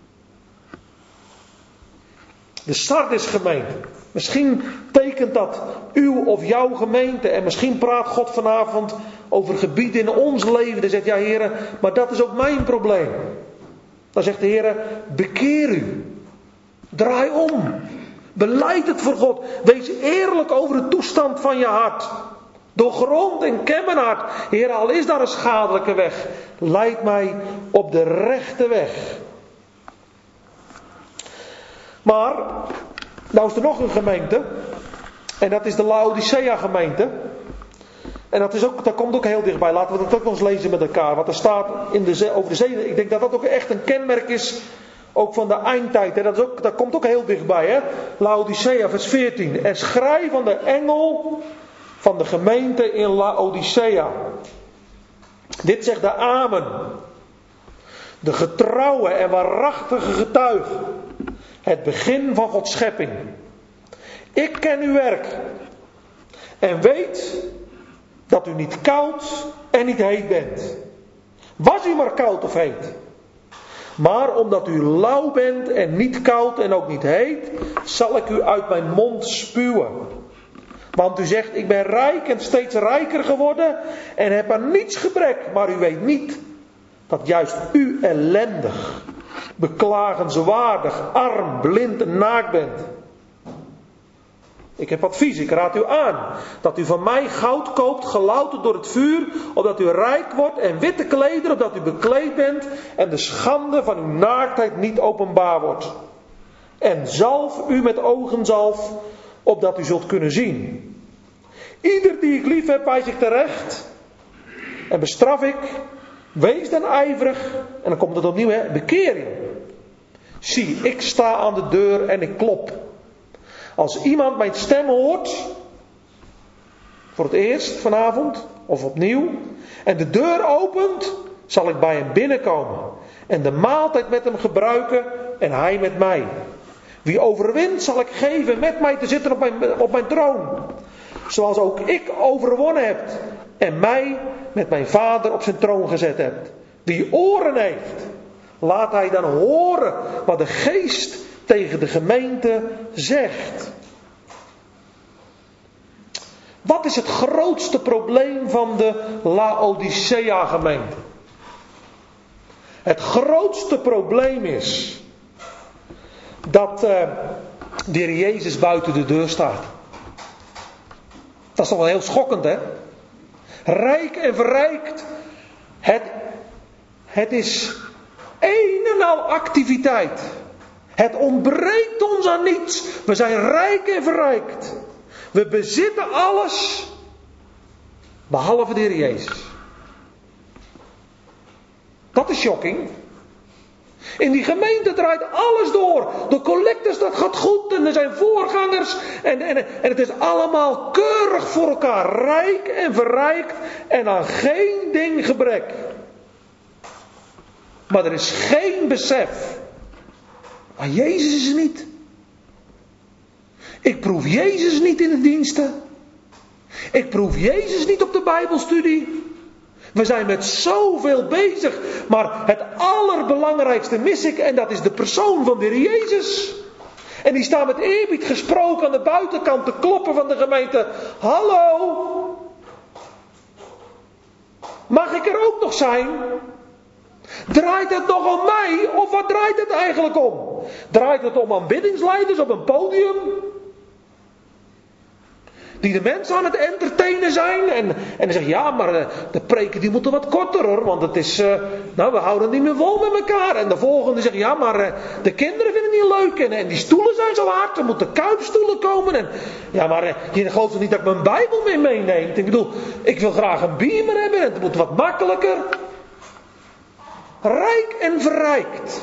De Sardis gemeente. Misschien tekent dat uw of jouw gemeente. En misschien praat God vanavond over gebieden in ons leven. En zegt, ja heren, maar dat is ook mijn probleem. Dan zegt de Heer, bekeer u. Draai om. Belijd het voor God. Wees eerlijk over de toestand van je hart. Doorgrond en ken mijn hart. Heer, al is daar een schadelijke weg. Leid mij op de rechte weg. Maar, nou is er nog een gemeente. En dat is de Laodicea gemeente. En dat, is ook, dat komt ook heel dichtbij. Laten we dat ook nog eens lezen met elkaar. Wat er staat in de zee, over de zee. Ik denk dat dat ook echt een kenmerk is. Ook van de eindtijd. Hè. Dat, is ook, dat komt ook heel dichtbij. Hè. Laodicea vers veertien. En schrijf aan de engel van de gemeente in Laodicea. Dit zegt de Amen. De getrouwe en waarachtige getuige. Het begin van Gods schepping. Ik ken uw werk. En weet dat u niet koud en niet heet bent. Was u maar koud of heet. Maar omdat u lauw bent en niet koud en ook niet heet, zal ik u uit mijn mond spuwen. Want u zegt, ik ben rijk en steeds rijker geworden en heb aan niets gebrek. Maar u weet niet dat juist u ellendig, beklagenswaardig, arm, blind en naakt bent. Ik heb advies, ik raad u aan dat u van mij goud koopt, gelouterd door het vuur, opdat u rijk wordt, en witte klederen, opdat u bekleed bent en de schande van uw naaktheid niet openbaar wordt. En zalf u met ogenzalf, opdat u zult kunnen zien. Ieder die ik lief heb, wijs ik terecht en bestraf ik. Wees dan ijverig, en dan komt het opnieuw, hè, bekeer je. Zie, ik sta aan de deur en ik klop. Als iemand mijn stem hoort, voor het eerst vanavond of opnieuw, en de deur opent, zal ik bij hem binnenkomen en de maaltijd met hem gebruiken en hij met mij. Wie overwint, zal ik geven met mij te zitten op mijn, op mijn troon, zoals ook ik overwonnen heb en mij met mijn Vader op zijn troon gezet heb. Wie oren heeft, laat hij dan horen wat de Geest tegen de gemeente zegt. Wat is het grootste probleem van de Laodicea gemeente? Het grootste probleem is dat uh, de Heer Jezus buiten de deur staat. Dat is toch wel heel schokkend, hè? Rijk en verrijkt. Het, het is een en al activiteit. Het ontbreekt ons aan niets. We zijn rijk en verrijkt. We bezitten alles. Behalve de Heer Jezus. Dat is shocking. In die gemeente draait alles door. De collectes, dat gaat goed. En er zijn voorgangers. En, en, en het is allemaal keurig voor elkaar. Rijk en verrijkt. En aan geen ding gebrek. Maar er is geen besef. Maar Jezus is er niet. Ik proef Jezus niet in de diensten. Ik proef Jezus niet op de Bijbelstudie. We zijn met zoveel bezig. Maar het allerbelangrijkste mis ik. En dat is de persoon van de Heer Jezus. En die staat met eerbied gesproken aan de buitenkant te kloppen van de gemeente. Hallo. Mag ik er ook nog zijn? Draait het nog om mij? Of wat draait het eigenlijk om? Draait het om aanbiddingsleiders op een podium? Die de mensen aan het entertainen zijn. En, en dan zeg je, ja, maar uh, de preken die moeten wat korter hoor. Want het is, uh, nou we houden niet meer vol met elkaar. En de volgende zegt, ja, maar uh, de kinderen vinden het niet leuk. En, en die stoelen zijn zo hard. Er moeten kuipstoelen komen. En, ja, maar uh, je gelooft toch niet dat ik mijn Bijbel mee meeneem? Ik bedoel, ik wil graag een beamer hebben. En het moet wat makkelijker. Rijk en verrijkt.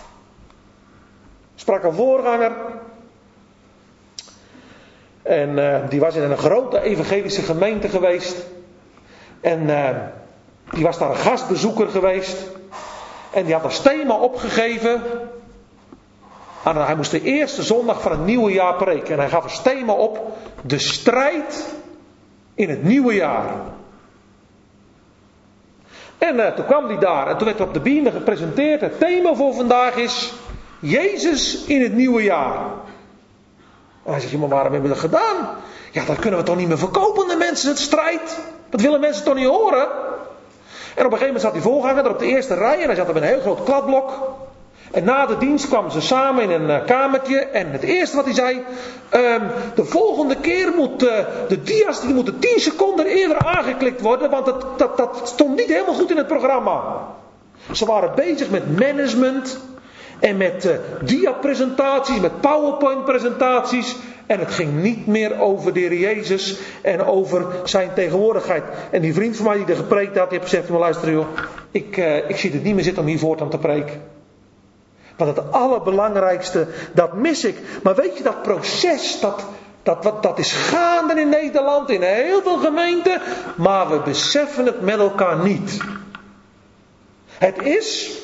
Sprak een voorganger. En uh, die was in een grote evangelische gemeente geweest. En uh, die was daar een gastbezoeker geweest. En die had als thema opgegeven. En hij moest de eerste zondag van het nieuwe jaar preken. En hij gaf als thema op. De strijd in het nieuwe jaar. En uh, toen kwam hij daar. En toen werd er op de bühne gepresenteerd. Het thema voor vandaag is. Jezus in het nieuwe jaar. En hij zegt, maar waarom hebben we dat gedaan? Ja, dat kunnen we toch niet meer verkopen aan de mensen, het strijd. Dat willen mensen toch niet horen? En op een gegeven moment zat die voorganger er op de eerste rij. En hij zat er met een heel groot kladblok. En na de dienst kwamen ze samen in een kamertje. En het eerste wat hij zei. Um, de volgende keer moet uh, de dia's die moeten tien seconden eerder aangeklikt worden. Want het, dat, dat stond niet helemaal goed in het programma. Ze waren bezig met management. En met uh, dia-presentaties, met PowerPoint-presentaties. En het ging niet meer over de Heer Jezus en over zijn tegenwoordigheid. En die vriend van mij die er gepreekt had, die heeft gezegd, maar luister joh, ik, uh, ik zie het niet meer zitten om hier voortaan te preken. Want het allerbelangrijkste, dat mis ik. Maar weet je, dat proces, dat, dat, dat, dat is gaande in Nederland, in heel veel gemeenten. Maar we beseffen het met elkaar niet. Het is...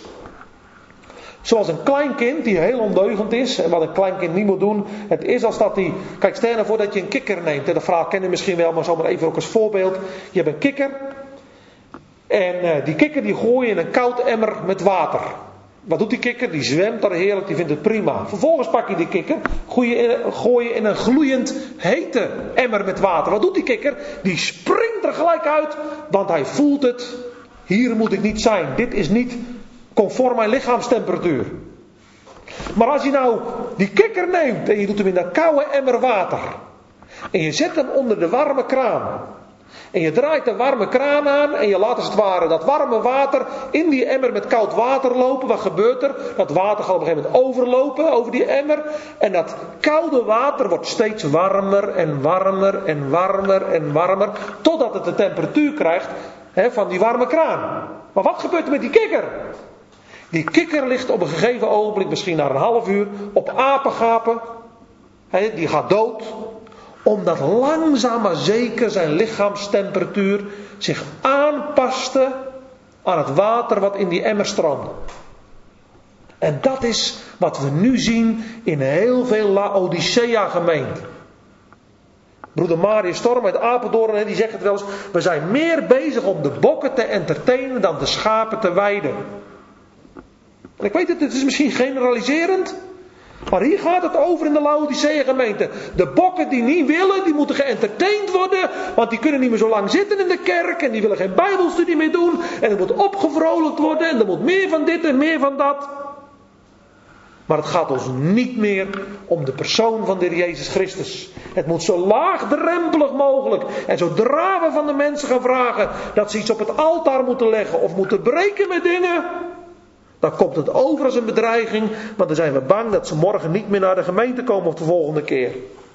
Zoals een klein kind die heel ondeugend is. En wat een klein kind niet moet doen. Het is als dat hij... Kijk, stel je nou voor dat je een kikker neemt. En dat verhaal ken je misschien wel. Maar zomaar even ook als voorbeeld. Je hebt een kikker. En uh, die kikker die gooi je in een koud emmer met water. Wat doet die kikker? Die zwemt daar heerlijk. Die vindt het prima. Vervolgens pak je die kikker. Gooi je, in, gooi je in een gloeiend hete emmer met water. Wat doet die kikker? Die springt er gelijk uit. Want hij voelt het. Hier moet ik niet zijn. Dit is niet... conform mijn lichaamstemperatuur. Maar als je nou die kikker neemt en je doet hem in dat koude emmer water. En je zet hem onder de warme kraan. En je draait de warme kraan aan en je laat als het ware dat warme water in die emmer met koud water lopen. Wat gebeurt er? Dat water gaat op een gegeven moment overlopen over die emmer. En dat koude water wordt steeds warmer en warmer en warmer en warmer. Totdat het de temperatuur krijgt hè, van die warme kraan. Maar wat gebeurt er met die kikker? Die kikker ligt op een gegeven ogenblik, misschien na een half uur, op apengapen. He, die gaat dood. Omdat langzaam maar zeker zijn lichaamstemperatuur zich aanpaste aan het water wat in die emmer stroomde. En dat is wat we nu zien in heel veel Laodicea gemeenten. Broeder Marius Storm uit Apeldoorn, die zegt het wel eens. We zijn meer bezig om de bokken te entertainen dan de schapen te weiden. En ik weet het, het is misschien generaliserend. Maar hier gaat het over in de Laodicea gemeente. De bokken die niet willen, die moeten geëntertained worden. Want die kunnen niet meer zo lang zitten in de kerk. En die willen geen bijbelstudie meer doen. En er moet opgevrolijkt worden. En er moet meer van dit en meer van dat. Maar het gaat ons niet meer om de persoon van de Heer Jezus Christus. Het moet zo laagdrempelig mogelijk. En zodra we van de mensen gaan vragen dat ze iets op het altaar moeten leggen of moeten breken met dingen, dan komt het over als een bedreiging. Want dan zijn we bang dat ze morgen niet meer naar de gemeente komen of de volgende keer.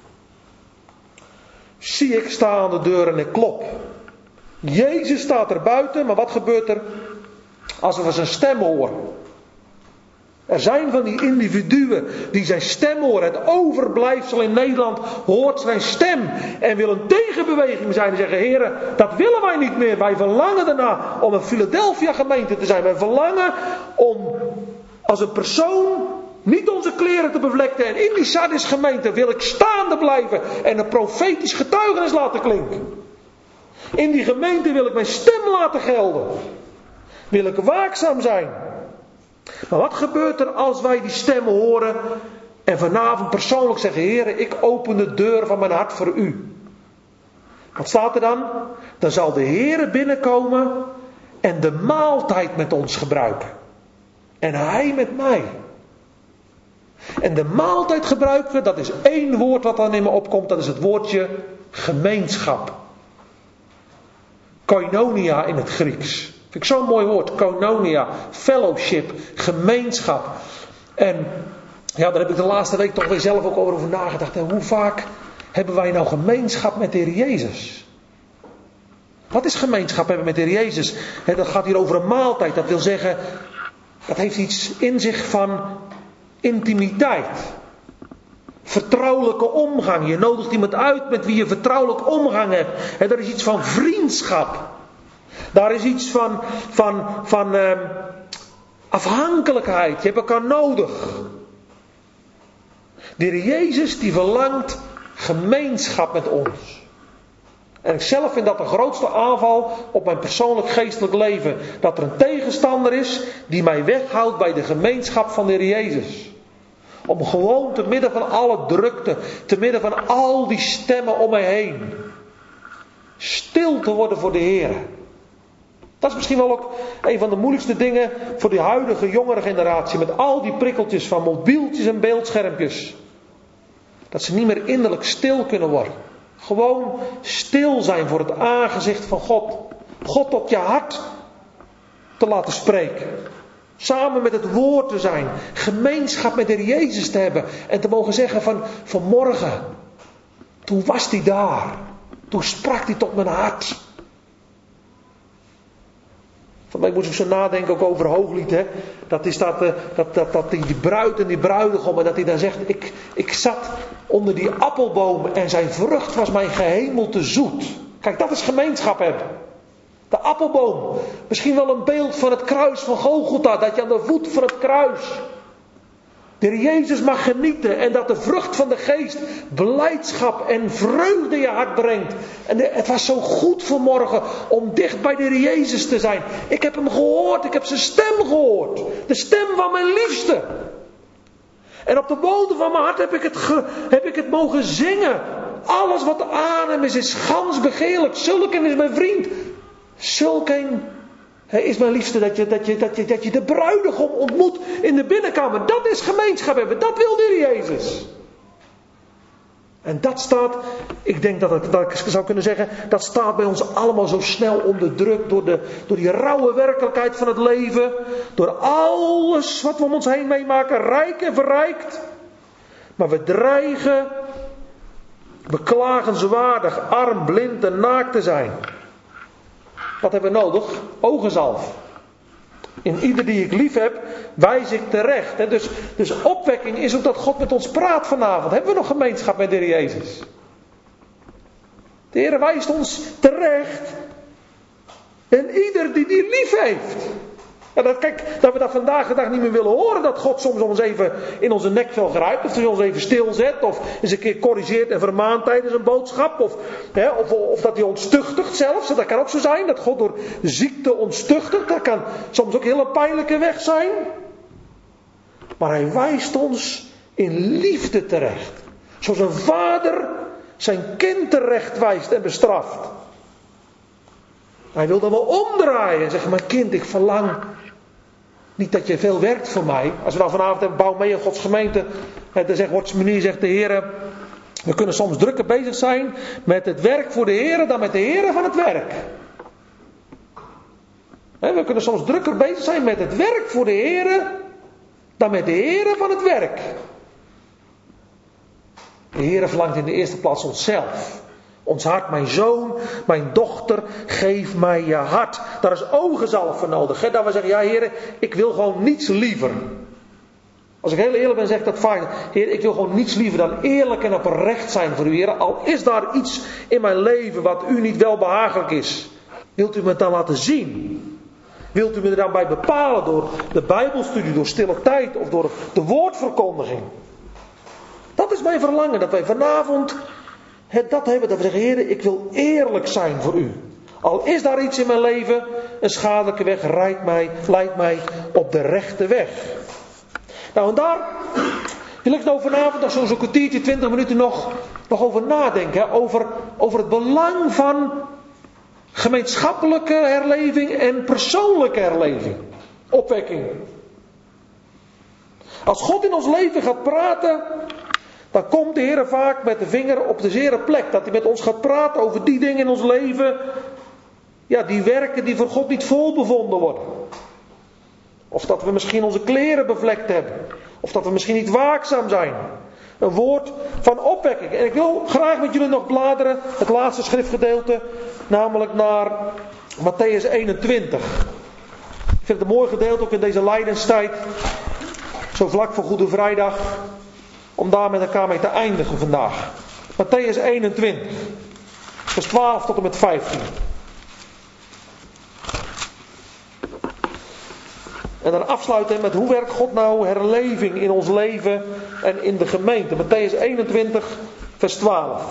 Zie, ik sta aan de deur en ik klop. Jezus staat er buiten, maar wat gebeurt er als we zijn stem horen? Er zijn van die individuen die zijn stem horen. Het overblijfsel in Nederland hoort zijn stem en wil een tegenbeweging zijn en zeggen: Heren, dat willen wij niet meer. Wij verlangen erna om een Philadelphia gemeente te zijn. Wij verlangen om als een persoon niet onze kleren te bevlekken. En in die Sardis gemeente wil ik staande blijven en een profetisch getuigenis laten klinken. In die gemeente wil ik mijn stem laten gelden. Wil ik waakzaam zijn. Maar wat gebeurt er als wij die stemmen horen en vanavond persoonlijk zeggen: Heere, ik open de deur van mijn hart voor u. Wat staat er dan? Dan zal de Heere binnenkomen en de maaltijd met ons gebruiken. En hij met mij. En de maaltijd gebruiken, dat is één woord wat dan in me opkomt. Dat is het woordje gemeenschap. Koinonia in het Grieks. Vind ik zo'n mooi woord. Koinonia, fellowship, gemeenschap. En ja, daar heb ik de laatste week toch weer zelf ook over nagedacht. En hoe vaak hebben wij nou gemeenschap met de Heer Jezus? Wat is gemeenschap hebben met de Heer Jezus? He, dat gaat hier over een maaltijd. Dat wil zeggen, dat heeft iets in zich van intimiteit. Vertrouwelijke omgang. Je nodigt iemand uit met wie je vertrouwelijk omgang hebt. He, er is iets van vriendschap. Daar is iets van, van, van uh, afhankelijkheid. Je hebt elkaar nodig. De Heer Jezus die verlangt gemeenschap met ons. En ik zelf vind dat de grootste aanval op mijn persoonlijk geestelijk leven. Dat er een tegenstander is die mij weghoudt bij de gemeenschap van de Heer Jezus. Om gewoon te midden van alle drukte, te midden van al die stemmen om mij heen, stil te worden voor de Heer. Dat is misschien wel ook een van de moeilijkste dingen voor die huidige jongere generatie. Met al die prikkeltjes van mobieltjes en beeldschermpjes. Dat ze niet meer innerlijk stil kunnen worden. Gewoon stil zijn voor het aangezicht van God. God tot je hart te laten spreken. Samen met het woord te zijn. Gemeenschap met de Heer Jezus te hebben. En te mogen zeggen van vanmorgen. Toen was hij daar. Toen sprak hij tot mijn hart. Van mij moest ik zo nadenken ook over Hooglied. Hè? Dat is dat, dat, dat, dat die, die bruid en die bruidegom. En dat hij dan zegt. Ik, ik zat onder die appelboom. En zijn vrucht was mijn gehemelte zoet. Kijk, dat is gemeenschap hebben. De appelboom. Misschien wel een beeld van het kruis van Golgotha. Dat je aan de voet van het kruis de Heer Jezus mag genieten. En dat de vrucht van de geest blijdschap en vreugde in je hart brengt. En de, het was zo goed vanmorgen om dicht bij de Heer Jezus te zijn. Ik heb hem gehoord. Ik heb zijn stem gehoord. De stem van mijn liefste. En op de bodem van mijn hart heb ik het, ge, heb ik het mogen zingen. Alles wat aan hem is, is gans begeerlijk. Zulk een is mijn vriend. Zulk een is mijn liefste, dat je, dat, je, dat, je, dat je de bruidegom ontmoet in de binnenkamer. Dat is gemeenschap hebben. Dat wil de Heer Jezus. En dat staat, ik denk dat, het, dat ik zou kunnen zeggen, dat staat bij ons allemaal zo snel onder druk. Door, de, door die rauwe werkelijkheid van het leven. Door alles wat we om ons heen meemaken. Rijk en verrijkt. Maar we dreigen beklagenswaardig, arm, blind en naakt te zijn. Wat hebben we nodig? Ogenzalf. In ieder die ik lief heb, wijs ik terecht. Dus, dus opwekking is ook dat God met ons praat vanavond. Hebben we nog gemeenschap met de Heer Jezus? De Heer wijst ons terecht. En ieder die die lief heeft. En dat, kijk, dat we dat vandaag de dag niet meer willen horen. Dat God soms ons even in onze nekvel grijpt. Of hij ons even stilzet. Of eens een keer corrigeert en vermaant tijdens een boodschap. Of, hè, of, of dat hij ons tuchtigt zelfs. Dat kan ook zo zijn. Dat God door ziekte ons tuchtigt. Dat kan soms ook heel een pijnlijke weg zijn. Maar hij wijst ons in liefde terecht. Zoals een vader zijn kind terecht wijst en bestraft. Hij wil dan wel omdraaien en zeggen, mijn kind, ik verlang niet dat je veel werkt voor mij. Als we dan vanavond hebben, bouw mee in Gods gemeente. Dan zegt Gods manier, zegt de Heer, we kunnen soms drukker bezig zijn met het werk voor de Heer dan met de Heer van het werk. We kunnen soms drukker bezig zijn met het werk voor de Heer dan met de Heer van het werk. De Heer verlangt in de eerste plaats onszelf. Ons hart, mijn zoon, mijn dochter, geef mij je hart. Daar is ogenzalf voor nodig. Hè? Dat we zeggen, ja Heer, ik wil gewoon niets liever. Als ik heel eerlijk ben, zeg ik dat vaak. Heer, ik wil gewoon niets liever dan eerlijk en oprecht zijn voor u, Heer. Al is daar iets in mijn leven wat u niet welbehagelijk is. Wilt u me het dan laten zien? Wilt u me er dan bij bepalen door de Bijbelstudie, door stille tijd of door de woordverkondiging? Dat is mijn verlangen, dat wij vanavond het dat hebben, dat we zeggen, Heer, ik wil eerlijk zijn voor u. Al is daar iets in mijn leven, een schadelijke weg, leidt mij, leidt mij op de rechte weg. Nou, en daar wil ik nou vanavond nog zo'n kwartiertje, twintig minuten nog, nog over nadenken. Hè? Over, over het belang van gemeenschappelijke herleving en persoonlijke herleving. Opwekking. Als God in ons leven gaat praten, dan komt de Heer vaak met de vinger op de zere plek. Dat hij met ons gaat praten over die dingen in ons leven. Ja, die werken die voor God niet vol bevonden worden. Of dat we misschien onze kleren bevlekt hebben. Of dat we misschien niet waakzaam zijn. Een woord van opwekking. En ik wil graag met jullie nog bladeren. Het laatste schriftgedeelte. Namelijk naar Mattheüs eenentwintig. Ik vind het een mooi gedeelte ook in deze lijdenstijd. Zo vlak voor Goede Vrijdag. Om daar met elkaar mee te eindigen vandaag. Mattheüs eenentwintig. Vers twaalf tot en met vijftien. En dan afsluiten met hoe werkt God nou herleving in ons leven en in de gemeente. Mattheüs eenentwintig vers twaalf.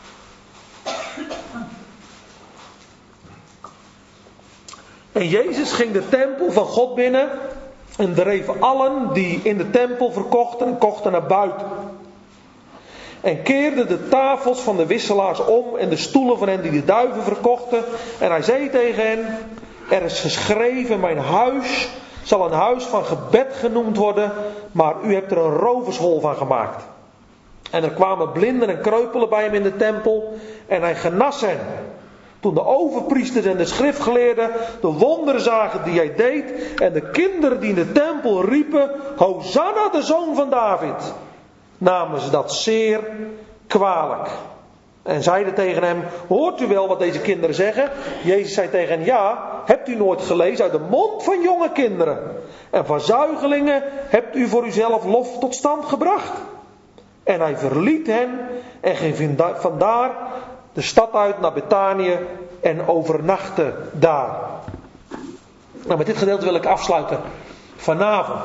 En Jezus ging de tempel van God binnen en dreef allen die in de tempel verkochten en kochten naar buiten. En keerde de tafels van de wisselaars om en de stoelen van hen die de duiven verkochten. En hij zei tegen hen, er is geschreven, mijn huis zal een huis van gebed genoemd worden, maar u hebt er een rovershol van gemaakt. En er kwamen blinden en kreupelen bij hem in de tempel en hij genas hen. Toen de overpriesters en de schriftgeleerden de wonderen zagen die hij deed en de kinderen die in de tempel riepen, Hosanna de zoon van David, namen ze dat zeer kwalijk. En zeiden tegen hem, hoort u wel wat deze kinderen zeggen? Jezus zei tegen hen, ja, hebt u nooit gelezen uit de mond van jonge kinderen? En van zuigelingen hebt u voor uzelf lof tot stand gebracht? En hij verliet hen en ging vandaar de stad uit naar Betanië en overnachtte daar. Nou, met dit gedeelte wil ik afsluiten vanavond.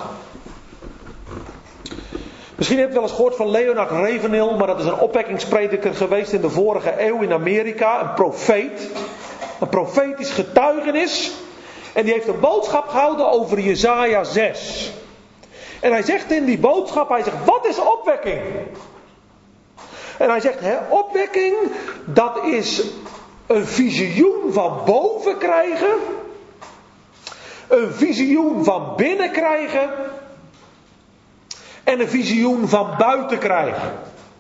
Misschien heb je wel eens gehoord van Leonard Ravenhill, maar dat is een opwekkingsprediker geweest in de vorige eeuw in Amerika. Een profeet. Een profetisch getuigenis. En die heeft een boodschap gehouden over Jesaja zes. En hij zegt in die boodschap, hij zegt, wat is opwekking? En hij zegt, hè, opwekking, dat is een visioen van boven krijgen. Een visioen van binnen krijgen. En een visioen van buiten krijgen.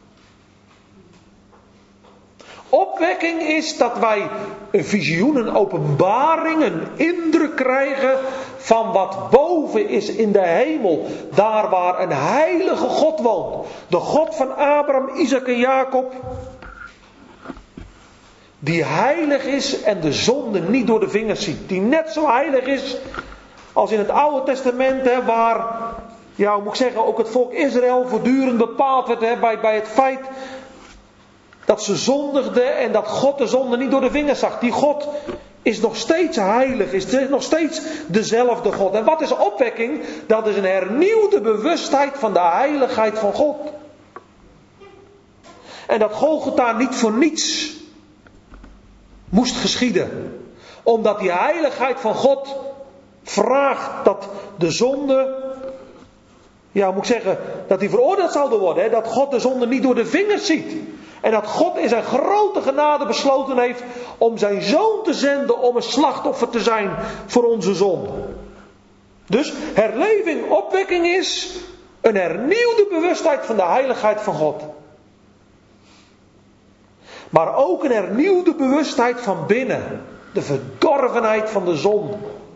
Opwekking is dat wij een visioen, een openbaring, een indruk krijgen van wat boven is in de hemel. Daar waar een heilige God woont. De God van Abraham, Isaac en Jacob. Die heilig is en de zonde niet door de vingers ziet. Die net zo heilig is als in het Oude Testament, hè, waar, ja, hoe moet ik zeggen, ook het volk Israël voortdurend bepaald werd, hè, bij, bij het feit dat ze zondigden en dat God de zonde niet door de vingers zag. Die God is nog steeds heilig, is nog steeds dezelfde God. En wat is opwekking? Dat is een hernieuwde bewustheid van de heiligheid van God. En dat Golgotha niet voor niets moest geschieden. Omdat die heiligheid van God vraagt dat de zonde Ja, moet ik zeggen, dat die veroordeeld zouden worden. Hè? Dat God de zonde niet door de vingers ziet. En dat God in zijn grote genade besloten heeft om zijn zoon te zenden om een slachtoffer te zijn voor onze zonde. Dus herleving, opwekking is een hernieuwde bewustheid van de heiligheid van God. Maar ook een hernieuwde bewustheid van binnen. De verdorvenheid van de zonde.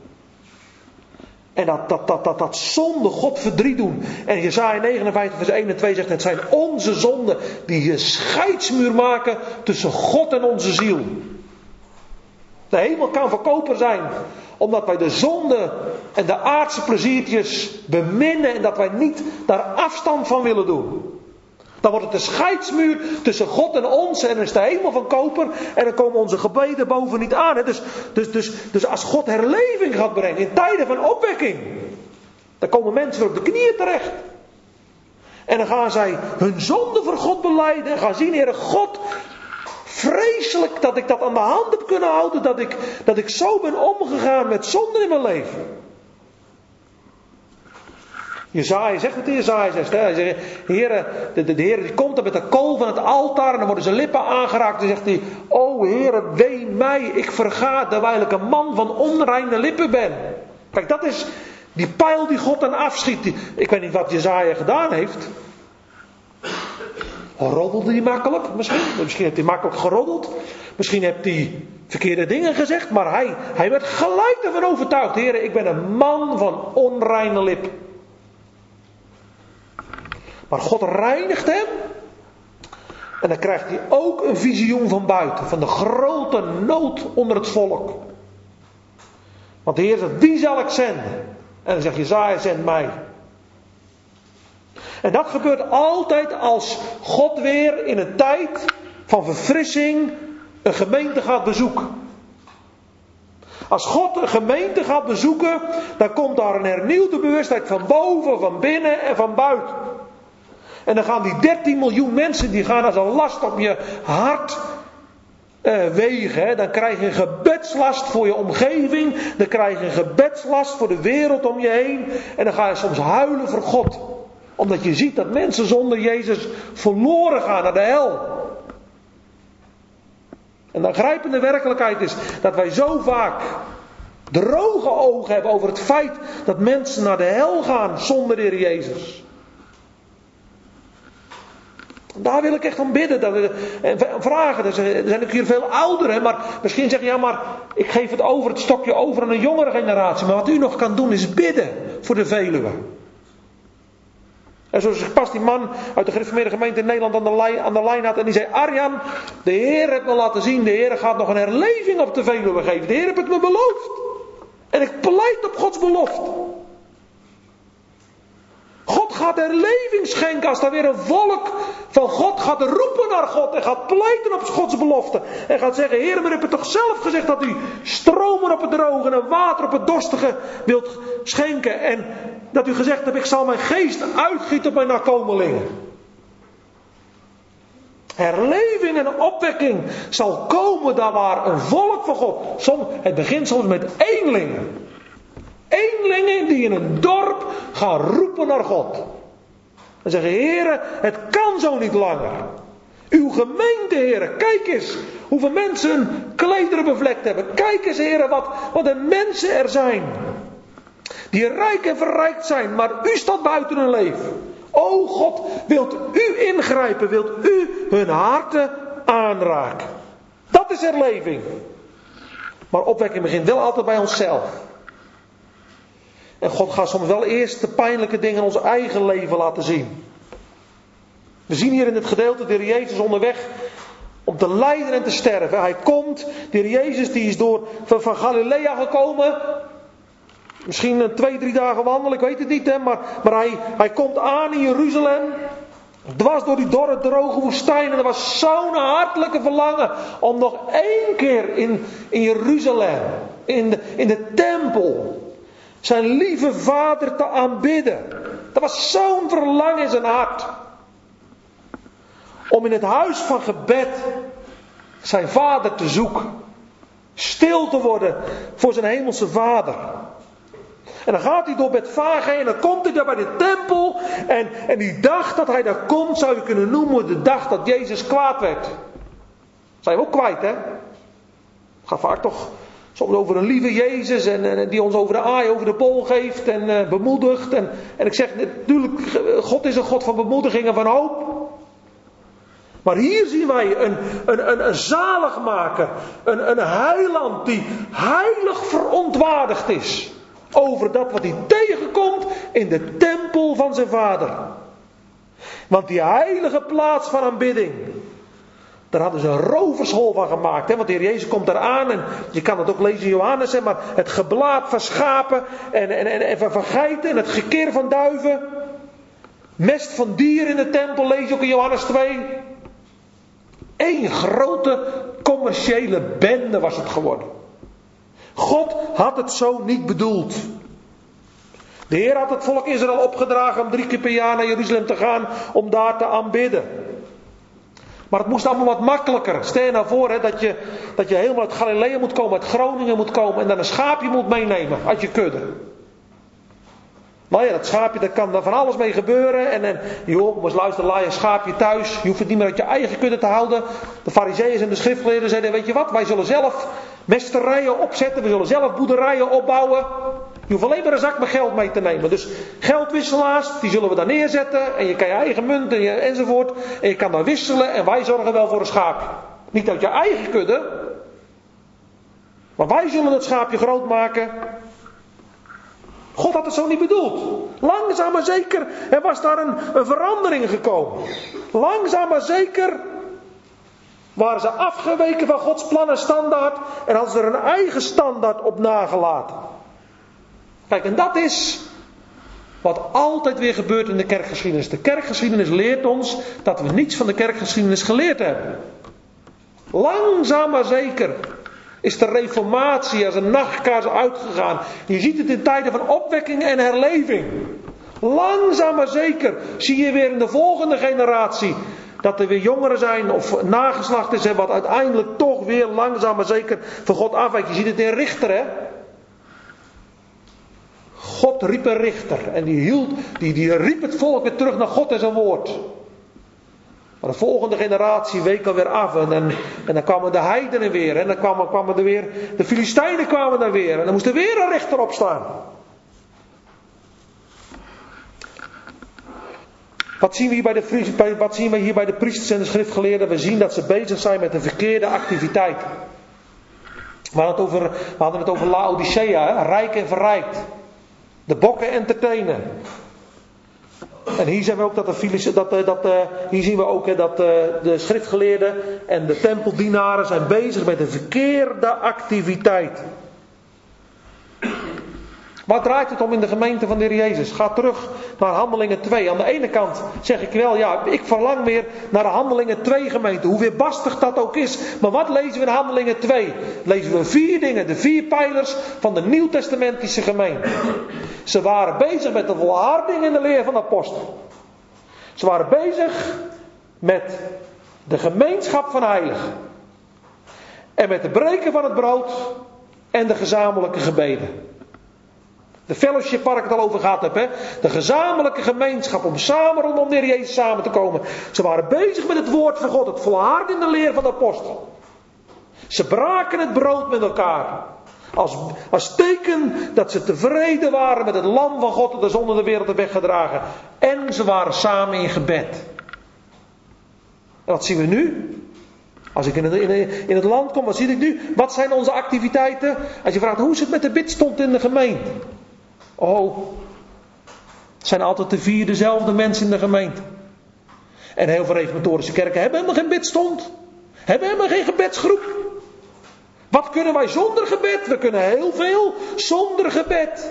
En dat, dat, dat, dat, dat zonde God verdriet doen. En Jesaja negenenvijftig vers één en twee zegt: het zijn onze zonden die een scheidsmuur maken tussen God en onze ziel. De hemel kan verkoper zijn. Omdat wij de zonde en de aardse pleziertjes beminnen. En dat wij niet daar afstand van willen doen. Dan wordt het een scheidsmuur tussen God en ons. En dan is de hemel van koper. En dan komen onze gebeden boven niet aan. Dus, dus, dus, dus als God herleving gaat brengen in tijden van opwekking. Dan komen mensen weer op de knieën terecht. En dan gaan zij hun zonde voor God belijden. En gaan zien, Heere God, vreselijk dat ik dat aan de hand heb kunnen houden. Dat ik, dat ik zo ben omgegaan met zonde in mijn leven. Jesaja zegt het in Jesaja zegt. Hij zegt, Heere, de, de, de Heer die komt er met de kool van het altaar. En dan worden zijn lippen aangeraakt. En dan zegt hij: O Heere, wee mij. Ik verga terwijl ik een man van onreine lippen ben. Kijk, dat is die pijl die God dan afschiet. Die, ik weet niet wat Jesaja gedaan heeft. Roddelde hij makkelijk? Misschien. Misschien heeft hij makkelijk geroddeld. Misschien heeft hij verkeerde dingen gezegd. Maar hij, hij werd gelijk ervan overtuigd. Heere, ik ben een man van onreine lip. Maar God reinigt hem. En dan krijgt hij ook een visioen van buiten. Van de grote nood onder het volk. Want de Heer zegt: wie zal ik zenden? En dan zegt Jesaja: zend mij. En dat gebeurt altijd als God weer in een tijd van verfrissing een gemeente gaat bezoeken. Als God een gemeente gaat bezoeken, dan komt daar een hernieuwde bewustheid van boven, van binnen en van buiten. En dan gaan die dertien miljoen mensen, die gaan als een last op je hart uh, wegen. Hè. Dan krijg je een gebedslast voor je omgeving. Dan krijg je een gebedslast voor de wereld om je heen. En dan ga je soms huilen voor God. Omdat je ziet dat mensen zonder Jezus verloren gaan naar de hel. En de grijpende werkelijkheid is dat wij zo vaak droge ogen hebben over het feit dat mensen naar de hel gaan zonder de Heer Jezus. Daar wil ik echt om bidden. Dat we, en vragen. Er zijn ook hier veel ouderen. Maar misschien zeg je: ja, maar ik geef het over, het stokje over aan een jongere generatie. Maar wat u nog kan doen is bidden voor de Veluwe. En zoals ik pas die man uit de gereformeerde gemeente in Nederland aan de, lijn, aan de lijn had. En die zei: Arjan, de Heer heeft me laten zien. De Heer gaat nog een herleving op de Veluwe geven. De Heer heeft het me beloofd. En ik pleit op Gods belofte. God gaat herleving schenken als daar weer een volk van God gaat roepen naar God. En gaat pleiten op Gods belofte. En gaat zeggen: Heer, maar u hebt toch zelf gezegd dat u stromen op het droge en water op het dorstige wilt schenken. En dat u gezegd hebt: ik zal mijn geest uitgieten op mijn nakomelingen. Herleving en opwekking zal komen daar waar een volk van God. Soms, het begint soms met eenlingen. Eenlingen die in een dorp gaan roepen naar God. En zeggen: Heere, het kan zo niet langer. Uw gemeente, Heere, kijk eens hoeveel mensen hun klederen bevlekt hebben. Kijk eens, Heere, wat, wat de mensen er zijn. Die rijk en verrijkt zijn, maar u staat buiten hun leven. O God, wilt u ingrijpen, wilt u hun harten aanraken. Dat is herleving. Maar opwekking begint wel altijd bij onszelf. En God gaat soms wel eerst de pijnlijke dingen in ons eigen leven laten zien. We zien hier in het gedeelte de Heer Jezus onderweg om te lijden en te sterven. Hij komt, de Heer Jezus die is door van, van Galilea gekomen. Misschien een twee, drie dagen wandelen, ik weet het niet. Hè, maar maar hij, hij komt aan in Jeruzalem. Dwars door die dorre, droge woestijn. En er was zo'n hartelijke verlangen om nog één keer in, in Jeruzalem, in de, in de tempel, zijn lieve vader te aanbidden. Er was zo'n verlangen in zijn hart. Om in het huis van gebed zijn vader te zoeken. Stil te worden voor zijn hemelse vader. En dan gaat hij door Bethfage en dan komt hij daar bij de tempel. En, en die dag dat hij daar komt, zou je kunnen noemen de dag dat Jezus kwaad werd. Zijn we ook kwijt, hè? Het gaat vaak toch soms over een lieve Jezus en, en die ons over de aai, over de bol geeft en uh, bemoedigt. En, en ik zeg natuurlijk, God is een God van bemoediging en van hoop. Maar hier zien wij een, een, een, een zaligmaker, een, een heiland die heilig verontwaardigd is over dat wat hij tegenkomt in de tempel van zijn vader. Want die heilige plaats van aanbidding, daar hadden ze een rovershol van gemaakt. Hè? Want de Heer Jezus komt daar aan en je kan het ook lezen in Johannes. Hè? Maar het geblaat van schapen en, en, en, en van geiten en het gekir van duiven. Mest van dieren in de tempel lees je ook in Johannes twee. Eén grote commerciële bende was het geworden. God had het zo niet bedoeld. De Heer had het volk Israël opgedragen om drie keer per jaar naar Jeruzalem te gaan om daar te aanbidden. Maar het moest allemaal wat makkelijker. Stel je nou voor hè, dat, je, dat je helemaal uit Galilea moet komen, uit Groningen moet komen en dan een schaapje moet meenemen uit je kudde. Nou ja, dat schaapje, daar kan er van alles mee gebeuren. En, en joh, kom eens luisteren, laat je schaapje thuis. Je hoeft het niet meer uit je eigen kudde te houden. De farizeeën en de schriftgeleerden zeiden, weet je wat, wij zullen zelf mesterijen opzetten. We zullen zelf boerderijen opbouwen. Je hoeft alleen maar een zak met geld mee te nemen. Dus geldwisselaars, die zullen we daar neerzetten. En je kan je eigen munt en je, enzovoort. En je kan daar wisselen en wij zorgen wel voor een schaapje. Niet uit je eigen kudde. Maar wij zullen het schaapje groot maken. God had het zo niet bedoeld. Langzaam maar zeker, er was daar een, een verandering gekomen. Langzaam maar zeker waren ze afgeweken van Gods plan en standaard. En hadden ze er een eigen standaard op nagelaten. Kijk, en dat is wat altijd weer gebeurt in de kerkgeschiedenis. De kerkgeschiedenis leert ons dat we niets van de kerkgeschiedenis geleerd hebben. Langzaam maar zeker is de reformatie als een nachtkaars uitgegaan. Je ziet het in tijden van opwekking en herleving. Langzaam maar zeker zie je weer in de volgende generatie dat er weer jongeren zijn of nageslacht is wat uiteindelijk toch weer langzaam maar zeker van God afwijkt. Je ziet het in Richter, hè. God riep een richter en die, hield, die, die riep het volk weer terug naar God en zijn woord. Maar de volgende generatie week alweer af en, en, en dan kwamen de heidenen weer en dan kwamen, kwamen er weer, de Filistijnen kwamen daar weer en dan moest er weer een richter opstaan. Wat zien we hier bij de, wat zien we hier bij de priesters en de schriftgeleerden? We zien dat ze bezig zijn met de verkeerde activiteiten. We hadden het over, we hadden het over Laodicea, hè? Rijk en verrijkt. De bokken entertainen. En hier zien we ook dat, de, dat, dat, hier zien we ook dat de schriftgeleerden en de tempeldienaren zijn bezig met de verkeerde activiteit. Waar draait het om in de gemeente van de Heer Jezus? Ga terug naar Handelingen twee. Aan de ene kant zeg ik wel, ja, ik verlang weer naar de Handelingen twee gemeente. Hoe weerbarstig dat ook is. Maar wat lezen we in Handelingen twee? Lezen we vier dingen, de vier pijlers van de nieuwtestamentische gemeente. Ze waren bezig met de volharding in de leer van de apostel. Ze waren bezig met de gemeenschap van heiligen. En met het breken van het brood en de gezamenlijke gebeden. De fellowship waar ik het al over gehad heb. Hè? De gezamenlijke gemeenschap om samen rondom de Heer Jezus samen te komen. Ze waren bezig met het woord van God. Het volharden in de leer van de apostel. Ze braken het brood met elkaar. Als, als teken dat ze tevreden waren met het lam van God dat de zonde de wereld heeft weggedragen. En ze waren samen in gebed. En wat zien we nu? Als ik in het, in het land kom, wat zie ik nu? Wat zijn onze activiteiten? Als je vraagt, hoe is het met de bidstond in de gemeente? Oh, het zijn altijd de vier dezelfde mensen in de gemeente. En heel veel reformatorische kerken hebben helemaal geen bidstond. Hebben helemaal geen gebedsgroep. Wat kunnen wij zonder gebed? We kunnen heel veel zonder gebed.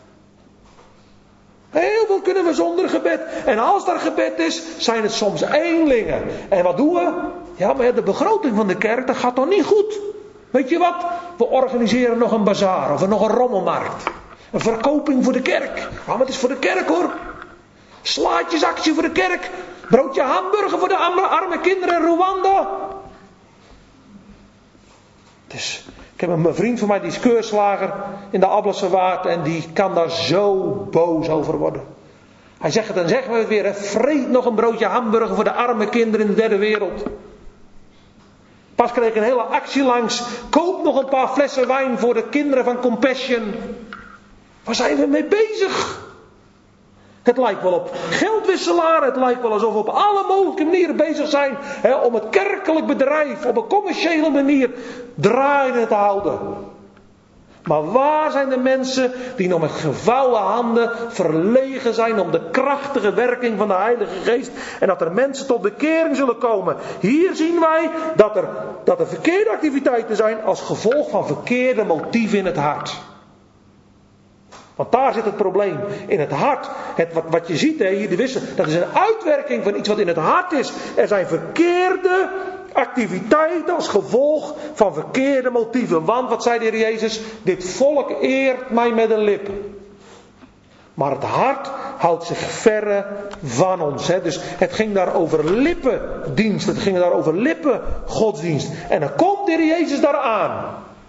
Heel veel kunnen we zonder gebed. En als daar gebed is, zijn het soms eenlingen. En wat doen we? Ja, maar de begroting van de kerk, dat gaat toch niet goed? Weet je wat? We organiseren nog een bazaar of nog een rommelmarkt. Een verkoping voor de kerk. Ja, maar het is voor de kerk hoor. Slaatjesactie voor de kerk. Broodje hamburger voor de arme kinderen in Rwanda. Dus, ik heb een vriend van mij, die is keurslager in de Ablasse Waard. En die kan daar zo boos over worden. Hij zegt het, dan zeggen we het weer. Hè, vreet nog een broodje hamburger voor de arme kinderen in de derde wereld. Pas kreeg ik een hele actie langs. Koop nog een paar flessen wijn voor de kinderen van Compassion. Waar zijn we mee bezig? Het lijkt wel op geldwisselaar. Het lijkt wel alsof we op alle mogelijke manieren bezig zijn. Hè, om het kerkelijk bedrijf op een commerciële manier draaiende te houden. Maar waar zijn de mensen die nog met gevouwen handen verlegen zijn om de krachtige werking van de Heilige Geest. En dat er mensen tot bekering zullen komen. Hier zien wij dat er, dat er verkeerde activiteiten zijn als gevolg van verkeerde motieven in het hart. Want daar zit het probleem. In het hart. Het, wat, wat je ziet hè, hier de wissel. Dat is een uitwerking van iets wat in het hart is. Er zijn verkeerde activiteiten als gevolg van verkeerde motieven. Want wat zei de Heer Jezus? Dit volk eert mij met de lippen. Maar het hart houdt zich verre van ons. Hè. Dus het ging daar over lippendienst. Het ging daar over lippengodsdienst. En dan komt de Heer Jezus daar aan.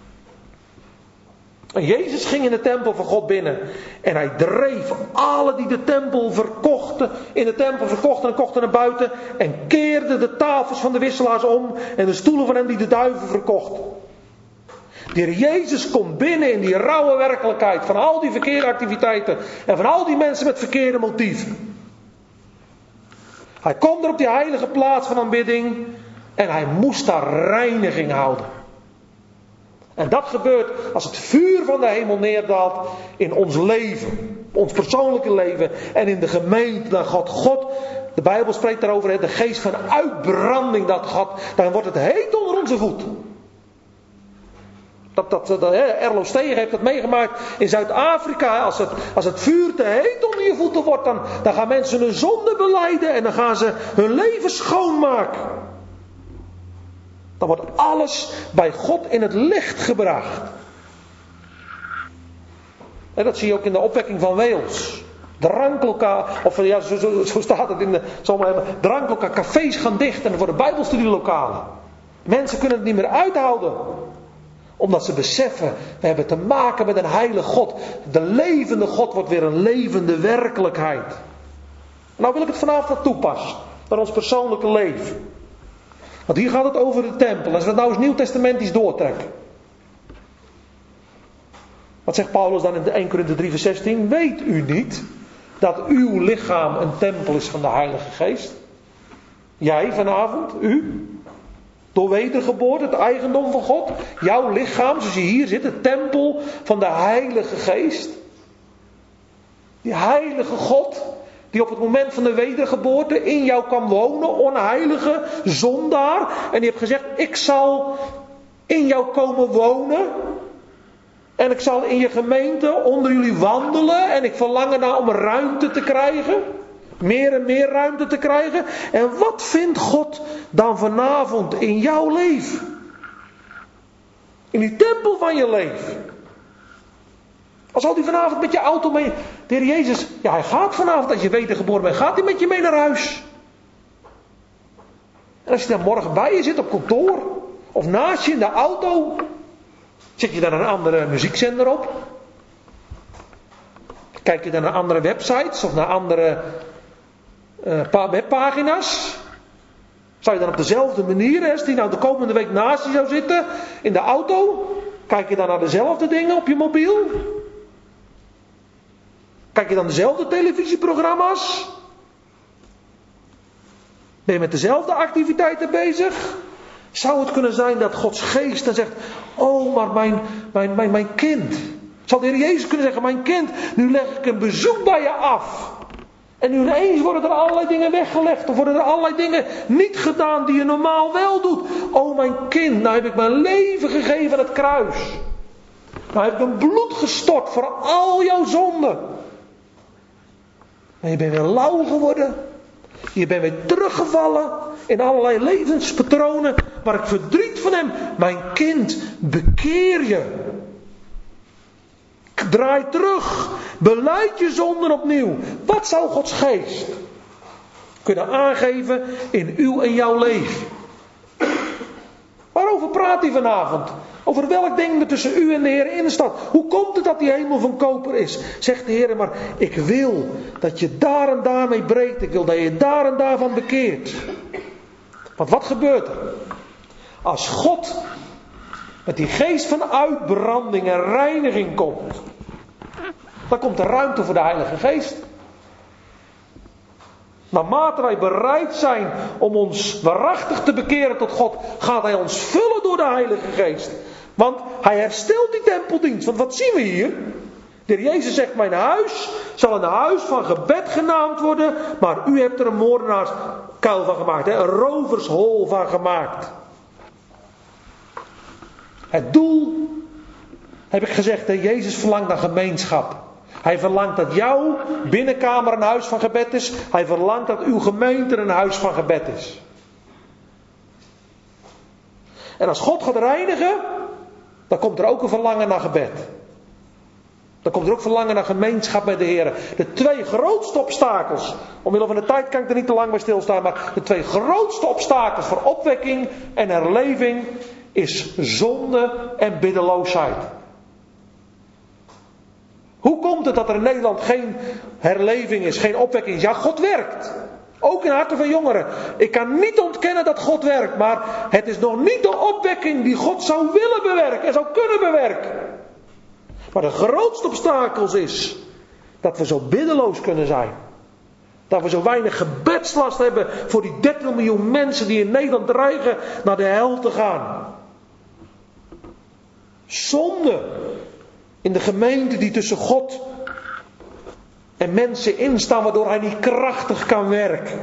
En Jezus ging in de tempel van God binnen. En hij dreef alle die de tempel verkochten. In de tempel verkochten en kochten naar buiten. En keerde de tafels van de wisselaars om. En de stoelen van hen die de duiven verkochten. De Heer Jezus komt binnen in die rauwe werkelijkheid. Van al die verkeerde activiteiten. En van al die mensen met verkeerde motieven. Hij komt er op die heilige plaats van aanbidding. En hij moest daar reiniging houden. En dat gebeurt als het vuur van de hemel neerdaalt in ons leven. Ons persoonlijke leven. En in de gemeente. Dan God, God, de Bijbel spreekt daarover. De geest van uitbranding. Dat God, dan wordt het heet onder onze voeten. Dat, dat, dat, Erlo Stegen heeft dat meegemaakt in Zuid-Afrika. Als het, als het vuur te heet onder je voeten wordt. Dan, dan gaan mensen hun zonde belijden. En dan gaan ze hun leven schoonmaken. Dan wordt alles bij God in het licht gebracht. En dat zie je ook in de opwekking van Wales. Dranklokaal, of ja, zo, zo, zo staat het in de zomer. Dranklokaal, cafés gaan dicht en er worden bijbelstudielokalen. Mensen kunnen het niet meer uithouden. Omdat ze beseffen, we hebben te maken met een heilige God. De levende God wordt weer een levende werkelijkheid. Nou wil ik het vanavond wat toepassen. Naar ons persoonlijke leven. Want hier gaat het over de tempel. Als we het nou eens nieuwtestamentisch doortrekken. Wat zegt Paulus dan in Eerste Korinthe drie vers zestien? Weet u niet dat uw lichaam een tempel is van de Heilige Geest? Jij vanavond, u, door wedergeboorte, het eigendom van God. Jouw lichaam, zoals je hier zit, de tempel van de Heilige Geest. Die heilige God, die op het moment van de wedergeboorte in jou kan wonen, onheilige zondaar. En die heeft gezegd, ik zal in jou komen wonen. En ik zal in je gemeente onder jullie wandelen. En ik verlang ernaar om ruimte te krijgen. Meer en meer ruimte te krijgen. En wat vindt God dan vanavond in jouw leven? In die tempel van je leven. Als zal hij vanavond met je auto mee. De Heer Jezus, ja, hij gaat vanavond, als je wedergeboren bent, gaat hij met je mee naar huis. En als je dan morgen bij je zit op kantoor, of naast je in de auto, zet je dan een andere muziekzender op. Kijk je dan naar andere websites of naar andere uh, webpagina's. Zou je dan op dezelfde manier, als die nou de komende week naast je zou zitten, in de auto, kijk je dan naar dezelfde dingen op je mobiel? Kijk je dan dezelfde televisieprogramma's? Ben je met dezelfde activiteiten bezig? Zou het kunnen zijn dat Gods geest dan zegt, oh maar mijn, mijn, mijn, mijn kind. Zou de Heer Jezus kunnen zeggen, mijn kind, nu leg ik een bezoek bij je af. En nu ineens worden er allerlei dingen weggelegd. Of worden er allerlei dingen niet gedaan die je normaal wel doet. Oh mijn kind, nou heb ik mijn leven gegeven aan het kruis. Nou heb ik mijn bloed gestort voor al jouw zonden. En je bent weer lauw geworden. Je bent weer teruggevallen in allerlei levenspatronen waar ik verdriet van heb. Mijn kind, bekeer je. Draai terug. Belijd je zonden opnieuw. Wat zou Gods geest kunnen aangeven in uw en jouw leven? Waarover praat hij vanavond? Over welk ding er tussen u en de Heer in staat. Hoe komt het dat die hemel van koper is? Zegt de Heer, maar ik wil dat je daar en daar mee breekt. Ik wil dat je daar en daar van bekeert. Want wat gebeurt er? Als God met die geest van uitbranding en reiniging komt, dan komt er ruimte voor de Heilige Geest. Naarmate wij bereid zijn om ons waarachtig te bekeren tot God, gaat Hij ons vullen door de Heilige Geest. Want Hij herstelt die tempeldienst. Want wat zien we hier? De Heer Jezus zegt, mijn huis zal een huis van gebed genaamd worden, maar u hebt er een moordenaarskuil van gemaakt. Hè? Een rovershol van gemaakt. Het doel, heb ik gezegd, hè? Jezus verlangt naar gemeenschap. Hij verlangt dat jouw binnenkamer een huis van gebed is. Hij verlangt dat uw gemeente een huis van gebed is. En als God gaat reinigen, dan komt er ook een verlangen naar gebed. Dan komt er ook verlangen naar gemeenschap met de Heer. De twee grootste obstakels, omwille van de tijd kan ik er niet te lang bij stilstaan, maar de twee grootste obstakels voor opwekking en herleving is zonde en biddeloosheid. Hoe komt het dat er in Nederland geen herleving is, geen opwekking is? Ja, God werkt. Ook in harten van jongeren. Ik kan niet ontkennen dat God werkt, maar het is nog niet de opwekking die God zou willen bewerken en zou kunnen bewerken. Maar de grootste obstakels is dat we zo biddeloos kunnen zijn. Dat we zo weinig gebedslast hebben voor die dertig miljoen mensen die in Nederland dreigen naar de hel te gaan. Zonde in de gemeente die tussen God en mensen instaan, waardoor hij niet krachtig kan werken.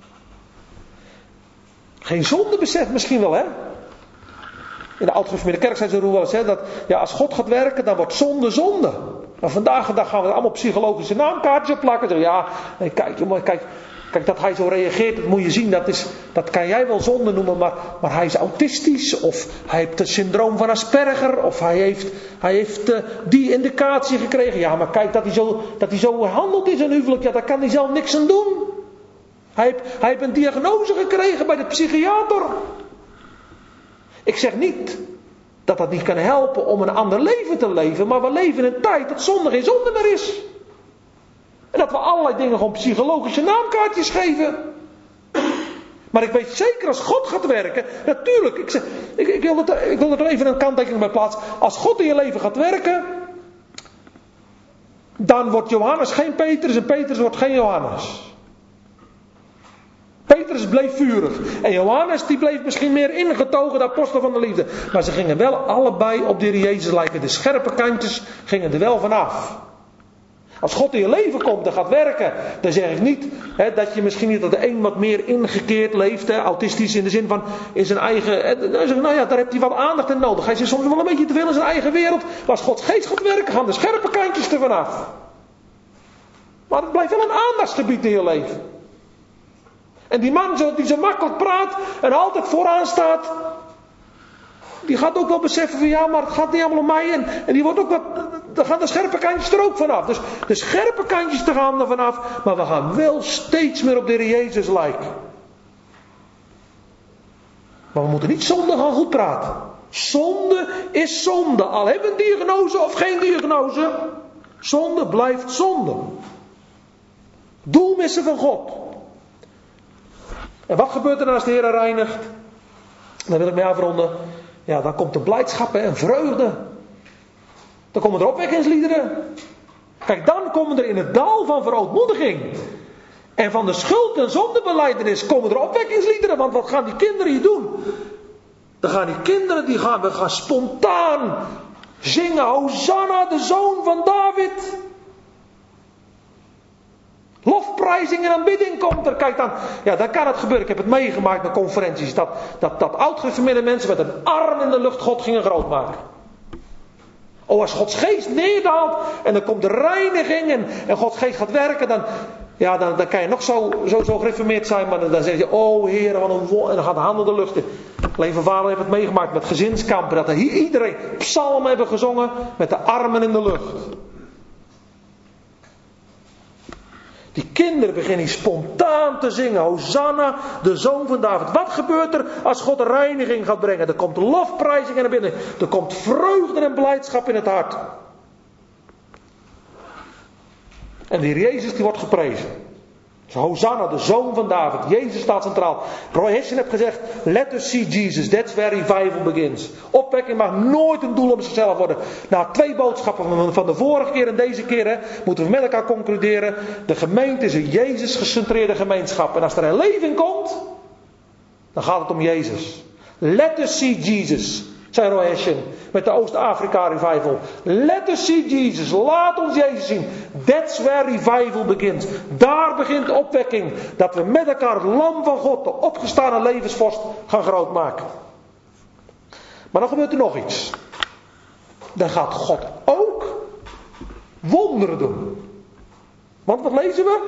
Geen zondebesef misschien wel, hè? In de oud-gereformeerde kerk zijn ze er wel eens, hè, dat ja, als God gaat werken, dan wordt zonde zonde. Maar vandaag de dag gaan we er allemaal psychologische naamkaartjes op plakken. Zo, ja, kijk, jongen, kijk, kijk, dat hij zo reageert, dat moet je zien. Dat, is, dat kan jij wel zonde noemen, maar, maar hij is autistisch. Of hij heeft het syndroom van Asperger. Of hij heeft, hij heeft uh, die indicatie gekregen. Ja, maar kijk, dat hij, zo, dat hij zo handelt in zijn huwelijk, ja, daar kan hij zelf niks aan doen. Hij heeft, hij heeft een diagnose gekregen bij de psychiater. Ik zeg niet dat dat niet kan helpen om een ander leven te leven. Maar we leven in een tijd dat zonde geen zonde meer is. En dat we allerlei dingen gewoon psychologische naamkaartjes geven. Maar ik weet zeker als God gaat werken. Natuurlijk, ik, zeg, ik, ik, wil, het, ik wil er even een kanttekening bij plaatsen. Als God in je leven gaat werken, dan wordt Johannes geen Petrus en Petrus wordt geen Johannes. Petrus bleef vurig. En Johannes die bleef misschien meer ingetogen, de apostel van de liefde. Maar ze gingen wel allebei op de Heer Jezus lijken. De scherpe kantjes gingen er wel vanaf. Als God in je leven komt en gaat werken, dan zeg ik niet hè, dat je misschien niet dat de een wat meer ingekeerd leeft, hè, autistisch in de zin van in zijn eigen. Hè, dan zeg ik, nou ja, daar heeft hij wat aandacht in nodig. Hij zit soms wel een beetje te veel in zijn eigen wereld. Maar als Gods geest gaat werken, gaan de scherpe kantjes er vanaf. Maar het blijft wel een aandachtsgebied in je leven. En die man die zo makkelijk praat en altijd vooraan staat, die gaat ook wel beseffen van ja, maar het gaat niet allemaal om mij. En, en die wordt ook wat, dan gaan de scherpe kantjes er ook vanaf. Dus de scherpe kantjes te gaan er vanaf, maar we gaan wel steeds meer op de Heer Jezus lijken. Maar we moeten niet zonde gaan goed praten. Zonde is zonde. Al hebben we een diagnose of geen diagnose. Zonde blijft zonde. Doelmissen van God. En wat gebeurt er als de Heer reinigt? Dan wil ik mee afronden. Ja, dan komt er blijdschap en vreugde. Dan komen er opwekkingsliederen. Kijk, dan komen er in het dal van verootmoediging en van de schuld- en zondebelijdenis komen er opwekkingsliederen. Want wat gaan die kinderen hier doen? Dan gaan die kinderen, die gaan, we gaan spontaan zingen. Hosanna, de zoon van David. Lofprijzing en aanbidding komt er. Kijk dan, ja, dan kan het gebeuren. Ik heb het meegemaakt bij conferenties. Dat, dat, dat oud-gereformeerde mensen met een arm in de lucht God gingen grootmaken. Oh, als Gods geest neerdaalt en dan komt de reiniging en, en Gods geest gaat werken, dan, ja, dan, dan kan je nog zo, zo, zo gereformeerd zijn, maar dan, dan zeg je, oh Heer, wat een wonder. En dan gaat de handen de lucht in. Alleen van vader heeft het meegemaakt met gezinskampen, dat er hier iedereen psalmen hebben gezongen met de armen in de lucht. Die kinderen beginnen spontaan te zingen. Hosanna, de zoon van David. Wat gebeurt er als God reiniging gaat brengen? Er komt lofprijzing naar binnen. Er komt vreugde en blijdschap in het hart. En de Heer Jezus die wordt geprezen. Dus Hosanna, de zoon van David. Jezus staat centraal. Roy Hession heeft gezegd, let us see Jesus. That's where revival begins. Opwekking mag nooit een doel op zichzelf worden. Na twee boodschappen van de vorige keer en deze keer hè, moeten we met elkaar concluderen. De gemeente is een Jezus gecentreerde gemeenschap. En als er herleving komt, dan gaat het om Jezus. Let us see Jesus, zei Roy Hession met de Oost-Afrika revival. Let us see Jesus. Laat ons Jezus zien. That's where revival begins. Daar begint opwekking. Dat we met elkaar het lam van God, de opgestane levensvorst, gaan grootmaken. Maar dan gebeurt er nog iets. Dan gaat God ook wonderen doen. Want wat lezen we?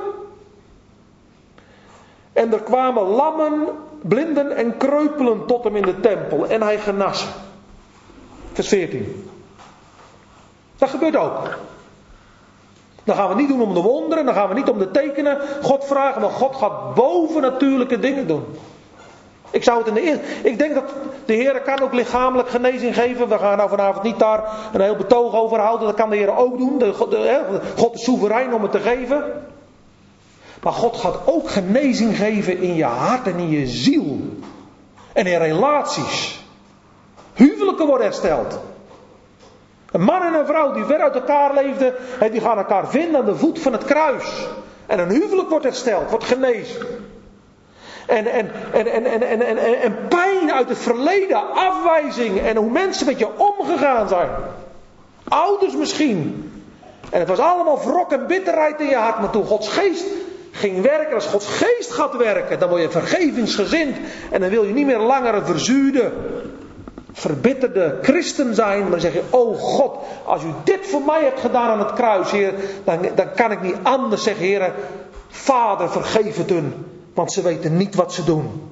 En er kwamen lammen, blinden en kreupelen tot hem in de tempel. En hij genas. Vers veertien. Dat gebeurt ook. Dan gaan we niet doen om de wonderen. Dan gaan we niet om de tekenen. God vragen. Maar God gaat bovennatuurlijke dingen doen. Ik zou het in de eerste... Ik denk dat de Heer kan ook lichamelijk genezing geven. We gaan nou vanavond niet daar een heel betoog over houden. Dat kan de Heer ook doen. De, de, God is soeverein om het te geven. Maar God gaat ook genezing geven in je hart en in je ziel. En in relaties. Huwelijken worden hersteld. Een man en een vrouw die ver uit elkaar leefden, die gaan elkaar vinden aan de voet van het kruis. En een huwelijk wordt hersteld, wordt genezen. En, en, en, en, en, en, en, en pijn uit het verleden, afwijzing en hoe mensen met je omgegaan zijn. Ouders misschien. En het was allemaal wrok en bitterheid in je hart, maar toen Gods geest ging werken, als Gods geest gaat werken, dan word je vergevingsgezind. En dan wil je niet meer langer een verzuurde, verbitterde christen zijn. Maar dan zeg je, oh God, als u dit voor mij hebt gedaan aan het kruis, Heer, dan, dan kan ik niet anders zeggen, Heer, Vader, vergeef het hun, want ze weten niet wat ze doen.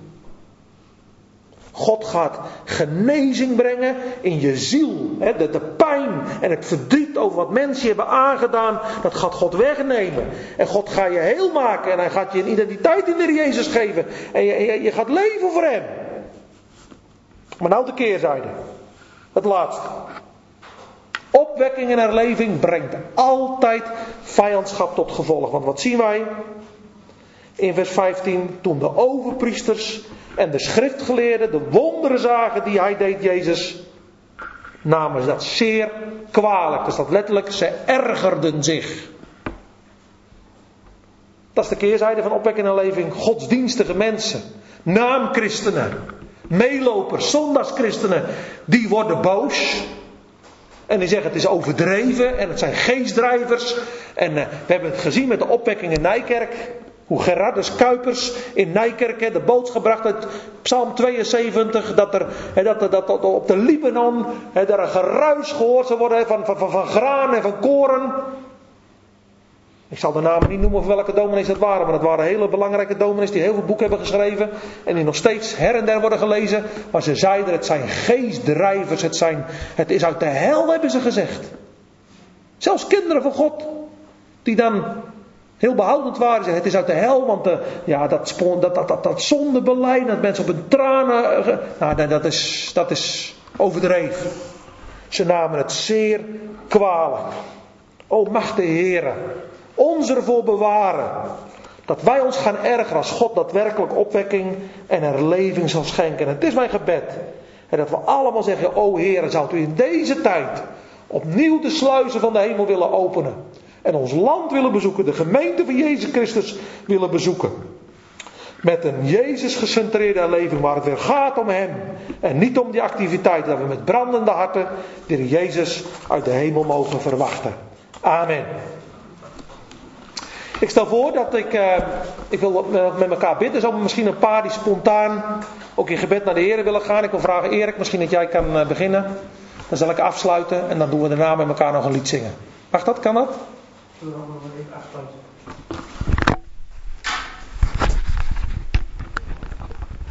God gaat genezing brengen in je ziel. De, de pijn en het verdriet over wat mensen je hebben aangedaan, dat gaat God wegnemen. En God gaat je heel maken en hij gaat je een identiteit in de Heer Jezus geven. En je, je, je gaat leven voor hem. Maar nou de keerzijde. Het laatste. Opwekking en herleving brengt altijd vijandschap tot gevolg. Want wat zien wij? In vers vijftien. Toen de overpriesters en de schriftgeleerden de wonderen zagen die hij deed, Jezus, namen ze dat zeer kwalijk. Dus dat letterlijk, ze ergerden zich. Dat is de keerzijde van opwekking en herleving. Godsdienstige mensen. Naamchristenen. Meelopers, zondagschristenen, die worden boos. En die zeggen het is overdreven en het zijn geestdrijvers. En uh, we hebben het gezien met de opwekking in Nijkerk. Hoe Gerardus Kuipers in Nijkerk he, de boodschap bracht uit Psalm tweeënzeventig. Dat er, he, dat, dat, dat op de Libanon he, er een geruis gehoord zou worden he, van, van, van, van graan en van koren. Ik zal de namen niet noemen of welke dominees dat waren. Maar dat waren hele belangrijke dominees die heel veel boeken hebben geschreven. En die nog steeds her en der worden gelezen. Maar ze zeiden het zijn geestdrijvers. Het, zijn, het is uit de hel, hebben ze gezegd. Zelfs kinderen van God. Die dan heel behoudend waren. Zeggen, het is uit de hel. Want de, ja, dat, dat, dat, dat, dat zondebeleid. Dat mensen op hun tranen. Nou, dat is, dat is overdreven. Ze namen het zeer kwalijk. O mag de Heere ons ervoor bewaren dat wij ons gaan ergeren als God daadwerkelijk opwekking en herleving zal schenken. En het is mijn gebed. En dat we allemaal zeggen, o Heere, zou u in deze tijd opnieuw de sluizen van de hemel willen openen. En ons land willen bezoeken, de gemeente van Jezus Christus willen bezoeken. Met een Jezus gecentreerde herleving waar het weer gaat om hem. En niet om die activiteit dat we met brandende harten de Heer Jezus uit de hemel mogen verwachten. Amen. Ik stel voor dat ik, uh, ik wil met elkaar bidden. Zo misschien een paar die spontaan ook in gebed naar de Heer willen gaan. Ik wil vragen, Erik, misschien dat jij kan uh, beginnen. Dan zal ik afsluiten en dan doen we daarna met elkaar nog een lied zingen. Mag dat? Kan dat? Zullen we nog even afsluiten?